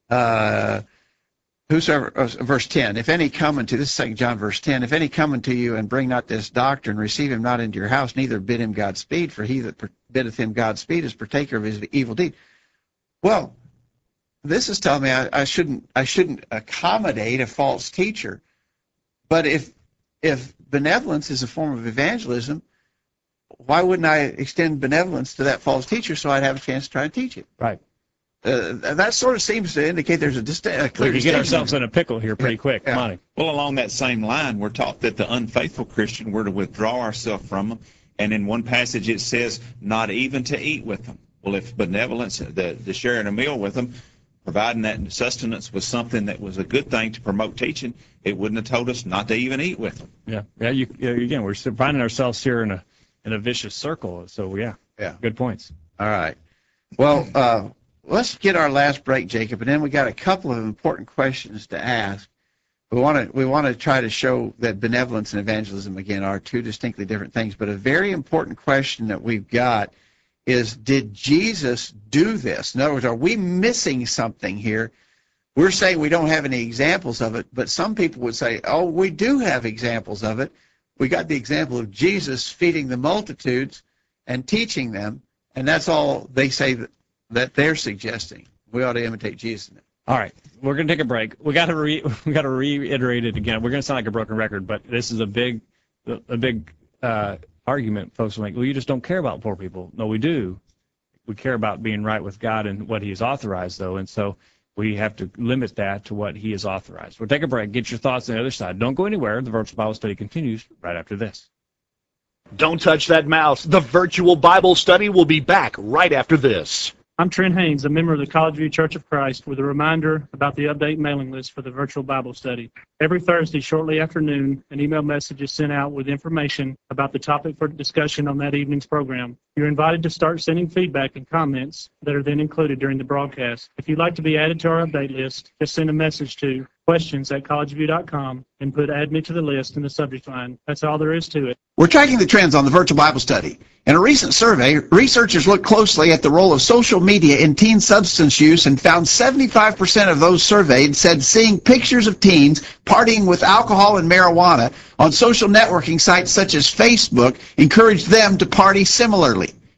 Whosoever, verse 10, if any come unto, this is 2 John verse 10, if any come unto you and bring not this doctrine, receive him not into your house, neither bid him Godspeed, for he that biddeth him Godspeed is partaker of his evil deed. Well, this is telling me I shouldn't accommodate a false teacher. But if benevolence is a form of evangelism, why wouldn't I extend benevolence to that false teacher so I'd have a chance to try and teach it? Right. That sort of seems to indicate there's a clear distinction. We get ourselves in a pickle here pretty quick. Come on. Well, along that same line, we're taught that the unfaithful Christian, we're to withdraw ourselves from them. And in one passage it says, not even to eat with them. Well, if benevolence, the sharing a meal with them, providing that sustenance was something that was a good thing to promote teaching, it wouldn't have told us not to even eat with them. Yeah. Again, we're finding ourselves here in a vicious circle. So yeah. Good points. All right. Well, let's get our last break, Jacob, and then we got a couple of important questions to ask. We want to try to show that benevolence and evangelism again are two distinctly different things. But a very important question that we've got is, did Jesus do this? In other words, are we missing something here? We're saying we don't have any examples of it, but some people would say, oh, we do have examples of it. We got the example of Jesus feeding the multitudes and teaching them, and that's all they say that they're suggesting. We ought to imitate Jesus. All right, we're going to take a break. We got to reiterate it again. We're going to sound like a broken record, but this is a big argument folks will make. Well, you just don't care about poor people. No, we do. We care about being right with God and what He has authorized, though, and so we have to limit that to what He has authorized. We'll take a break. Get your thoughts on the other side. Don't go anywhere. The Virtual Bible Study continues right after this. Don't touch that mouse. The Virtual Bible Study will be back right after this. I'm Trent Haynes, a member of the College View Church of Christ, with a reminder about the update mailing list for the Virtual Bible Study. Every Thursday, shortly after noon, an email message is sent out with information about the topic for discussion on that evening's program. You're invited to start sending feedback and comments that are then included during the broadcast. If you'd like to be added to our update list, just send a message to questions@collegeview.com and put add me to the list in the subject line. That's all there is to it. We're tracking the trends on the Virtual Bible Study. In a recent survey, researchers looked closely at the role of social media in teen substance use and found 75% of those surveyed said seeing pictures of teens partying with alcohol and marijuana on social networking sites such as Facebook encouraged them to party similarly.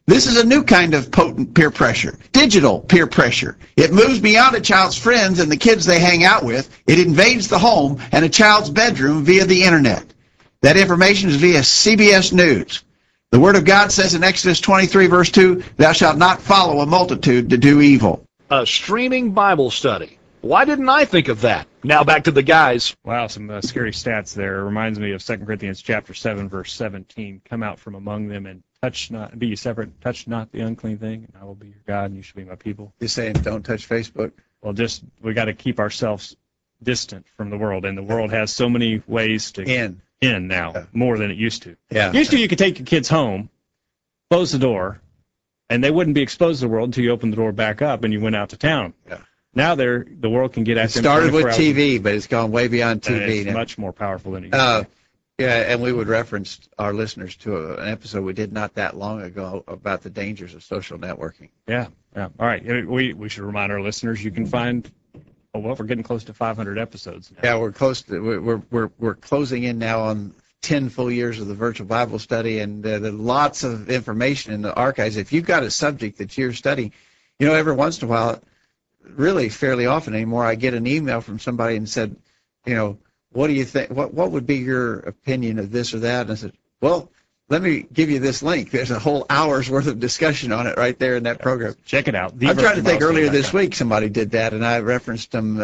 This is a new kind of potent peer pressure, digital peer pressure. It moves beyond a child's friends and the kids they hang out with. It invades the home and a child's bedroom via the internet. That information is via CBS News. The Word of God says in Exodus 23, verse 2, "Thou shalt not follow a multitude to do evil." A streaming Bible study. Why didn't I think of that? Now back to the guys. Wow, some scary stats there. It reminds me of 2 Corinthians chapter 7, verse 17. Come out from among them and be ye separate, touch not the unclean thing, and I will be your God, and you shall be my people. You're saying don't touch Facebook? Well, we got to keep ourselves distant from the world, and the world has so many ways to in now, more than it used to. Yeah. Used to, you could take your kids home, close the door, and they wouldn't be exposed to the world until you opened the door back up and you went out to town. Yeah. Now the world can get at It them. started with 24 hours. TV, but it's gone way beyond And TV it's now. much more powerful than it used to be. Yeah, and we would reference our listeners to an episode we did not that long ago about the dangers of social networking. Yeah. All right. We should remind our listeners you can find. Oh well, we're getting close to 500 episodes now. Yeah, we're close to we're closing in now on 10 full years of the virtual Bible study, and there's lots of information in the archives. If you've got a subject that you're studying, every once in a while, really fairly often anymore, I get an email from somebody and said, what do you think? What would be your opinion of this or that? And I said, well, let me give you this link. There's a whole hour's worth of discussion on it right there in that program. Check it out. I'm trying to think. Earlier this week, somebody did that, and I referenced them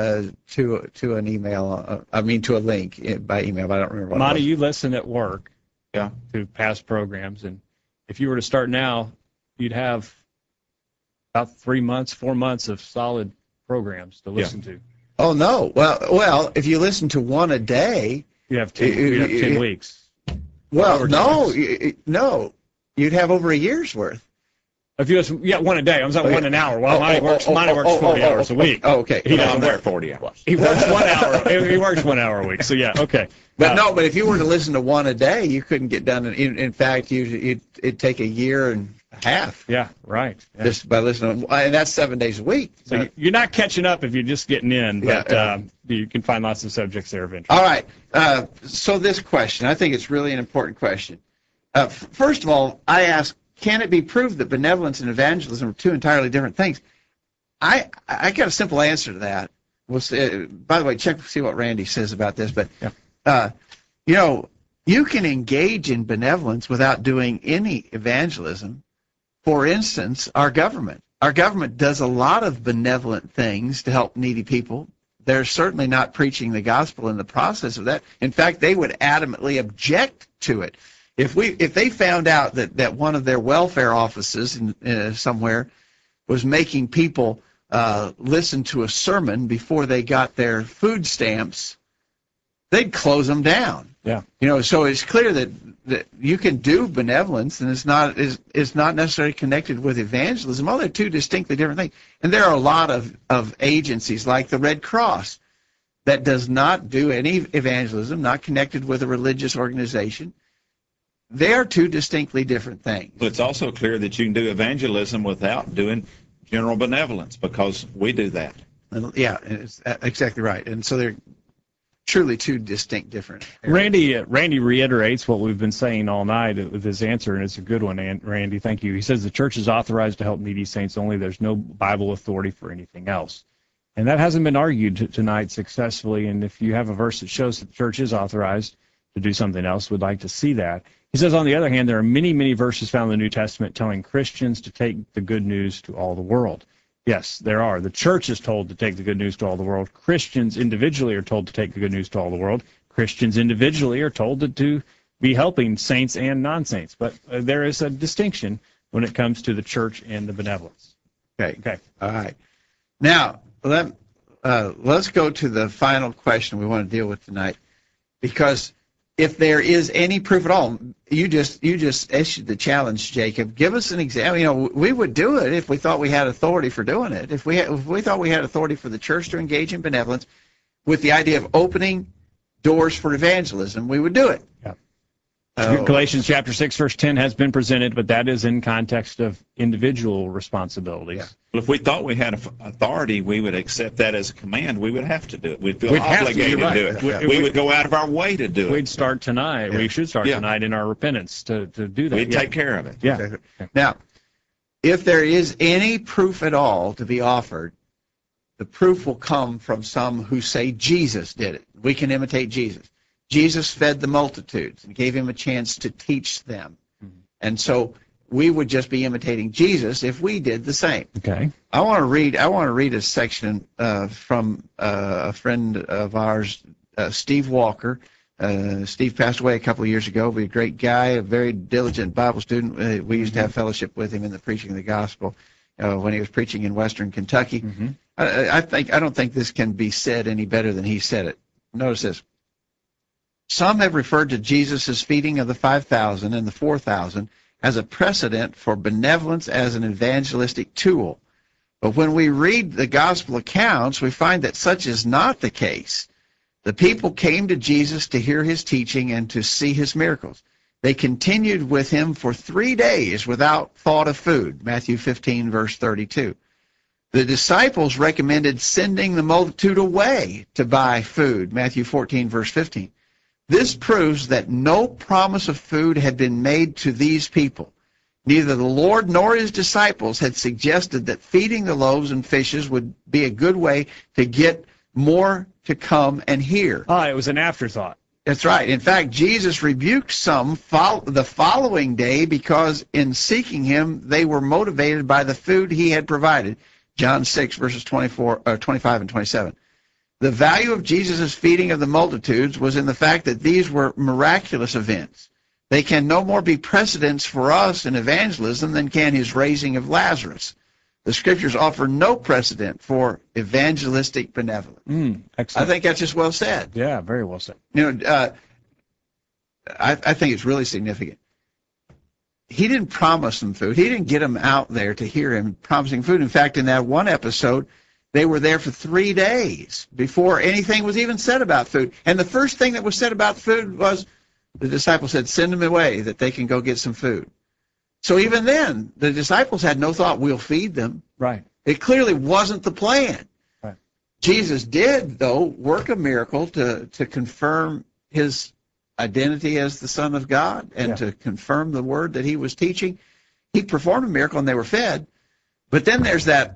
to an email. To a link by email. But I don't remember. Monty, you listen at work. Yeah. To past programs, and if you were to start now, you'd have about 4 months of solid programs to listen to. Oh no! Well, if you listen to one a day, You have 10 weeks. Well, no, you'd have over a year's worth. If you listen, one a day. I'm saying one an hour. Well, Monty works 40 hours a week. Oh, okay. He doesn't work 40 hours. He works 1 hour. He works 1 hour a week. So yeah, okay. But but if you were to listen to one a day, you couldn't get done. In fact, it'd take a year and a half. Yeah, right. Yeah. Just by listening, and that's 7 days a week. So you're not catching up if you're just getting in, but you can find lots of subjects there of interest. All right. So this question, I think it's really an important question. First of all, I ask, can it be proved that benevolence and evangelism are two entirely different things? I got a simple answer to that. We'll see, by the way, see what Randy says about this. But you can engage in benevolence without doing any evangelism. For instance, our government. Our government does a lot of benevolent things to help needy people. They're certainly not preaching the gospel in the process of that. In fact, they would adamantly object to it. If they found out that one of their welfare offices somewhere was making people listen to a sermon before they got their food stamps, they'd close them down. Yeah. So it's clear that you can do benevolence, and it's not necessarily connected with evangelism. Well, they're two distinctly different things. And there are a lot of agencies like the Red Cross that does not do any evangelism, not connected with a religious organization. They are two distinctly different things. But it's also clear that you can do evangelism without doing general benevolence, because we do that. Yeah, it's exactly right. And so they're truly two distinct different areas. Randy reiterates what we've been saying all night with his answer, and it's a good one, Randy. Thank you. He says the church is authorized to help needy saints only. There's no Bible authority for anything else. And that hasn't been argued tonight successfully. And if you have a verse that shows that the church is authorized to do something else, we'd like to see that. He says, on the other hand, there are many, many verses found in the New Testament telling Christians to take the good news to all the world. Yes, there are. The church is told to take the good news to all the world. Christians individually are told to take the good news to all the world. Christians individually are told to be helping saints and non-saints. But there is a distinction when it comes to the church and the benevolence. Okay. All right. Now, let's go to the final question we want to deal with tonight, because if there is any proof at all, you just issued the challenge, Jacob. Give us an example. We would do it if we thought we had authority for doing it. If we thought we had authority for the church to engage in benevolence with the idea of opening doors for evangelism, we would do it. Yeah. Galatians chapter 6, verse 10 has been presented, but that is in context of individual responsibilities. Yeah. Well, if we thought we had authority, we would accept that as a command. We would have to do it. We'd feel obligated to do it. Yeah. We would go out of our way to do it. We'd start tonight. Yeah. We should start tonight in our repentance to do that. We'd take care of it. Yeah. Now, if there is any proof at all to be offered, the proof will come from some who say Jesus did it. We can imitate Jesus. Jesus fed the multitudes and gave him a chance to teach them. And so we would just be imitating Jesus if we did the same. Okay. I want to read a section from a friend of ours, Steve Walker. Steve passed away a couple of years ago. He was a great guy, a very diligent Bible student. We used to have fellowship with him in the preaching of the gospel when he was preaching in Western Kentucky. I don't think this can be said any better than he said it. Notice this. Some have referred to Jesus' feeding of the 5,000 and the 4,000 as a precedent for benevolence as an evangelistic tool. But when we read the gospel accounts, we find that such is not the case. The people came to Jesus to hear his teaching and to see his miracles. They continued with him for 3 days without thought of food, Matthew 15, verse 32. The disciples recommended sending the multitude away to buy food, Matthew 14, verse 15. This proves that no promise of food had been made to these people. Neither the Lord nor his disciples had suggested that feeding the loaves and fishes would be a good way to get more to come and hear. It was an afterthought. That's right. In fact, Jesus rebuked some the following day because in seeking him, they were motivated by the food he had provided. John 6, verses 25 and 27. The value of Jesus' feeding of the multitudes was in the fact that these were miraculous events. They can no more be precedents for us in evangelism than can his raising of Lazarus. The Scriptures offer no precedent for evangelistic benevolence. Excellent. I think that's just well said. Yeah, very well said. I think it's really significant. He didn't promise them food. He didn't get them out there to hear him promising food. In fact, in that one episode, they were there for 3 days before anything was even said about food. And the first thing that was said about food was the disciples said, send them away that they can go get some food. So even then, the disciples had no thought, we'll feed them. Right. It clearly wasn't the plan. Right. Jesus did, though, work a miracle to confirm his identity as the Son of God and to confirm the word that he was teaching. He performed a miracle and they were fed. But then there's that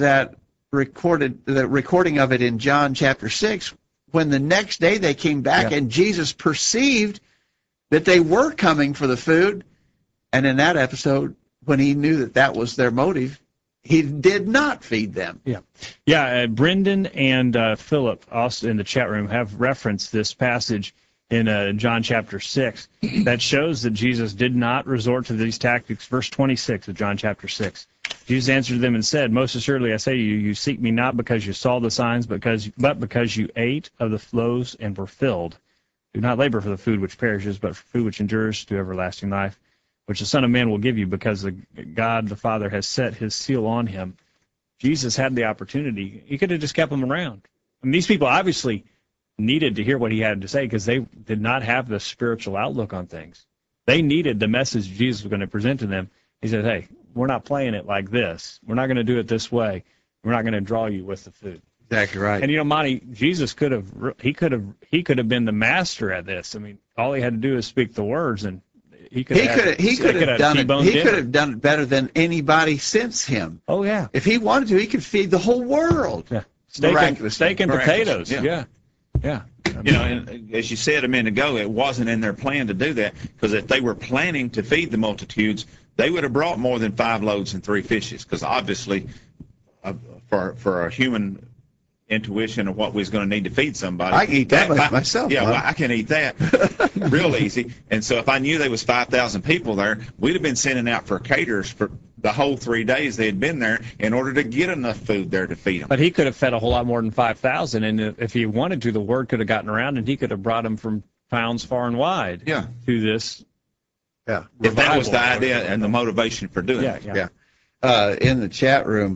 recording of it in John chapter 6, when the next day they came back and Jesus perceived that they were coming for the food. And in that episode, when he knew that that was their motive, he did not feed them. Brendan and Philip, also in the chat room, have referenced this passage in John chapter 6 that shows that Jesus did not resort to these tactics. Verse 26 of John chapter 6. Jesus answered them and said, most assuredly I say to you, you seek me not because you saw the signs, but because you ate of the loaves and were filled. Do not labor for the food which perishes, but for food which endures to everlasting life, which the Son of Man will give you, because God the Father has set his seal on him. Jesus had the opportunity. He could have just kept them around. I mean, these people obviously needed to hear what he had to say because they did not have the spiritual outlook on things. They needed the message Jesus was going to present to them. He said, hey, we're not playing it like this. We're not going to do it this way. We're not going to draw you with the food. Exactly right. And Monty, Jesus could have been the master at this. I mean, all he had to do is speak the words, and he could have done it better than anybody since him. Oh yeah. If he wanted to, he could feed the whole world. Yeah. Steak and potatoes. Yeah. And as you said a minute ago, it wasn't in their plan to do that, because if they were planning to feed the multitudes, they would have brought more than 5 loaves and 3 fishes, because obviously for a human intuition of what we was going to need to feed somebody. I can eat that myself. Yeah, well, I can eat that real easy. And so if I knew there was 5,000 people there, we'd have been sending out for caterers for the whole 3 days they had been there in order to get enough food there to feed them. But he could have fed a whole lot more than 5,000, and if he wanted to, the word could have gotten around, and he could have brought them from towns far and wide to this. Yeah, if that was the idea and the motivation for doing it. Yeah. In the chat room,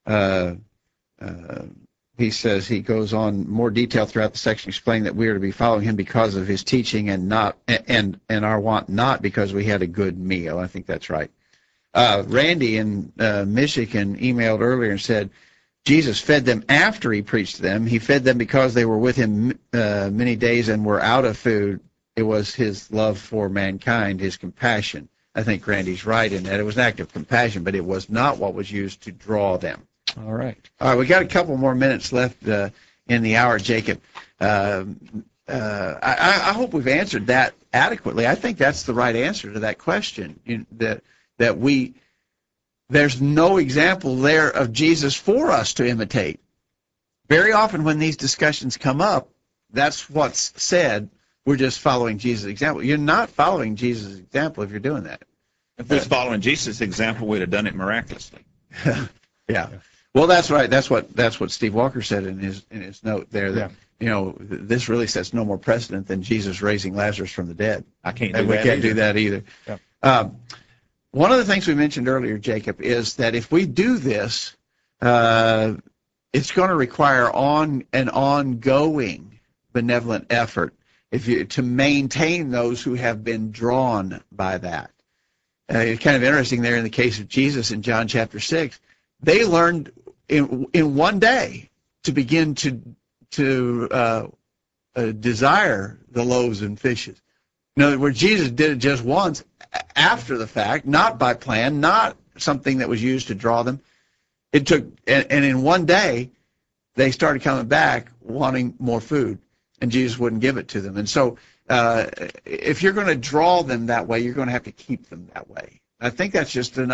he says, he goes on more detail throughout the section, explaining that we are to be following him because of his teaching and our want, not because we had a good meal. I think that's right. Randy in Michigan emailed earlier and said, Jesus fed them after he preached to them. He fed them because they were with him many days and were out of food. It was his love for mankind, his compassion. I think Randy's right in that. It was an act of compassion, but it was not what was used to draw them. All right. All right, we got a couple more minutes left in the hour, Jacob. I hope we've answered that adequately. I think that's the right answer to that question. There's no example there of Jesus for us to imitate. Very often when these discussions come up, that's what's said. We're just following Jesus' example. You're not following Jesus' example if you're doing that. If we was following Jesus' example, we'd have done it miraculously. Yeah. Well, that's right. That's what Steve Walker said in his note there. That this really sets no more precedent than Jesus raising Lazarus from the dead. I can't do And that. we can't do that either. Yeah. One of the things we mentioned earlier, Jacob, is that if we do this, it's going to require an ongoing benevolent effort to maintain those who have been drawn by that. It's kind of interesting there in the case of Jesus in John chapter 6. They learned in one day to begin to desire the loaves and fishes. In other words, Jesus did it just once after the fact, not by plan, not something that was used to draw them. It took, and in one day, they started coming back wanting more food, and Jesus wouldn't give it to them. And so, if you're going to draw them that way, you're going to have to keep them that way. I think that's just an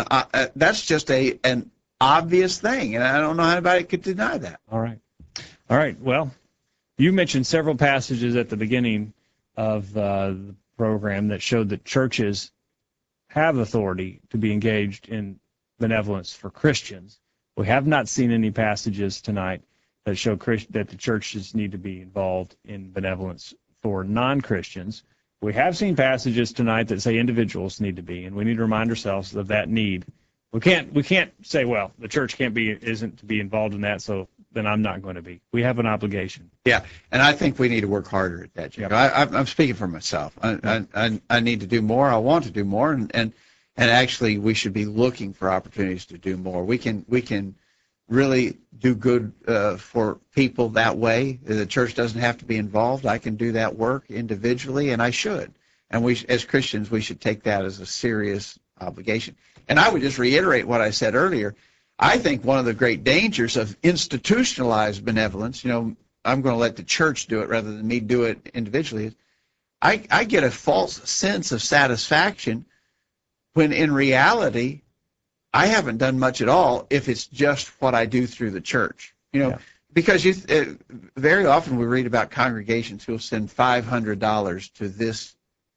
obvious thing, and I don't know how anybody could deny that. All right. Well, you mentioned several passages at the beginning of the program that showed that churches have authority to be engaged in benevolence for Christians. We have not seen any passages tonight that show that the churches need to be involved in benevolence for non-Christians. We have seen passages tonight that say individuals need to be, and we need to remind ourselves of that need. We can't say, well, the church isn't to be involved in that, so then I'm not going to be. We have an obligation. Yeah, and I think we need to work harder at that, Jacob. Yep. I'm speaking for myself. I need to do more. I want to do more, and actually we should be looking for opportunities to do more. We can really do good for people that way. The church doesn't have to be involved. I can do that work individually, and I should. And we, as Christians, we should take that as a serious obligation. And I would just reiterate what I said earlier. I think one of the great dangers of institutionalized benevolence, I'm going to let the church do it rather than me do it individually, I get a false sense of satisfaction when in reality I haven't done much at all if it's just what I do through the church. Because very often we read about congregations who will send $500 to this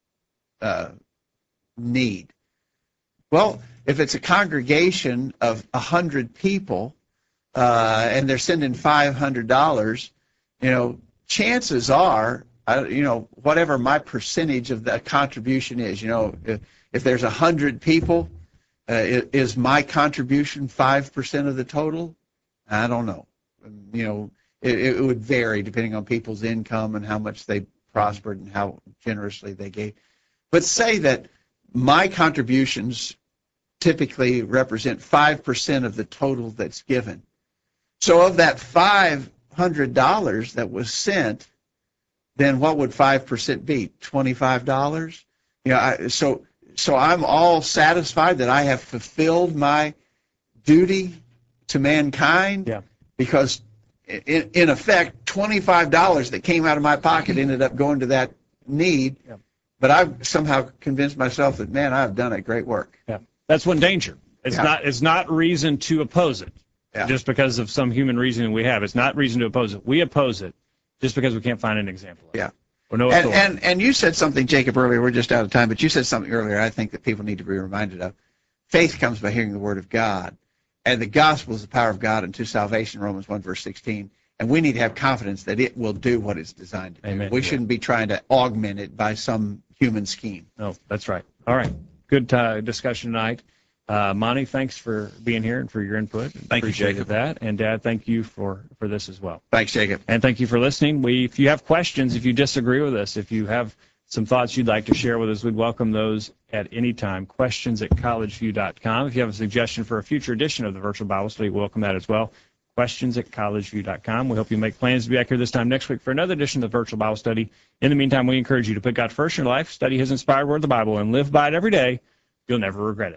need. Well, if it's a congregation of 100 people and they're sending $500, chances are, whatever my percentage of the contribution is, if there's 100 people, is my contribution 5% of the total? I don't know. It would vary depending on people's income and how much they prospered and how generously they gave. But say that my contributions typically represent 5% of the total that's given. So of that $500 that was sent, then what would 5% be? $25? So I'm all satisfied that I have fulfilled my duty to mankind. Yeah. Because in effect, $25 that came out of my pocket ended up going to that need. Yeah. But I've somehow convinced myself that, man, I've done a great work. Yeah. That's one danger. It's not reason to oppose it just because of some human reasoning we have. It's not reason to oppose it. We oppose it just because we can't find an example of it. Or no authority. And you said something, Jacob, earlier. We're just out of time, but you said something earlier I think that people need to be reminded of. Faith comes by hearing the word of God, and the gospel is the power of God unto salvation, Romans 1, verse 16. And we need to have confidence that it will do what it's designed to do. Amen. We shouldn't be trying to augment it by some human scheme. No, that's right. All right. Good discussion tonight. Monty, thanks for being here and for your input. Thank you, Jacob. That. And Dad, thank you for this as well. Thanks, Jacob. And thank you for listening. If you have questions, if you disagree with us, if you have some thoughts you'd like to share with us, we'd welcome those at any time. questions@collegeview.com. If you have a suggestion for a future edition of the Virtual Bible Study, we welcome that as well. questions@collegeview.com. We hope you make plans to be back here this time next week for another edition of the Virtual Bible Study. In the meantime, we encourage you to put God first in your life, study His inspired word, the Bible, and live by it every day You'll never regret it.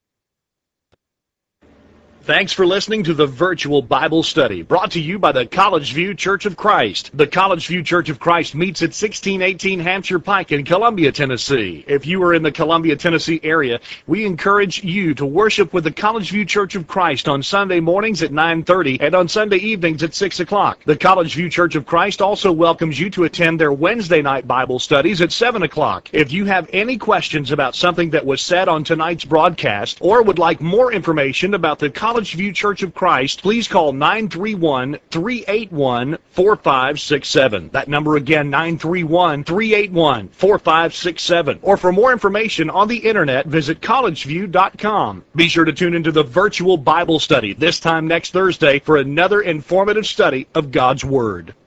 Thanks for listening to the Virtual Bible Study, brought to you by the College View Church of Christ. The College View Church of Christ meets at 1618 Hampshire Pike in Columbia, Tennessee. If you are in the Columbia, Tennessee area, we encourage you to worship with the College View Church of Christ on Sunday mornings at 9:30 and on Sunday evenings at 6 o'clock. The College View Church of Christ also welcomes you to attend their Wednesday night Bible studies at 7 o'clock. If you have any questions about something that was said on tonight's broadcast or would like more information about the College View Church of Christ, please call 931-381-4567. That number again, 931-381-4567. Or for more information on the internet, visit collegeview.com. Be sure to tune into the Virtual Bible Study this time next Thursday for another informative study of God's Word.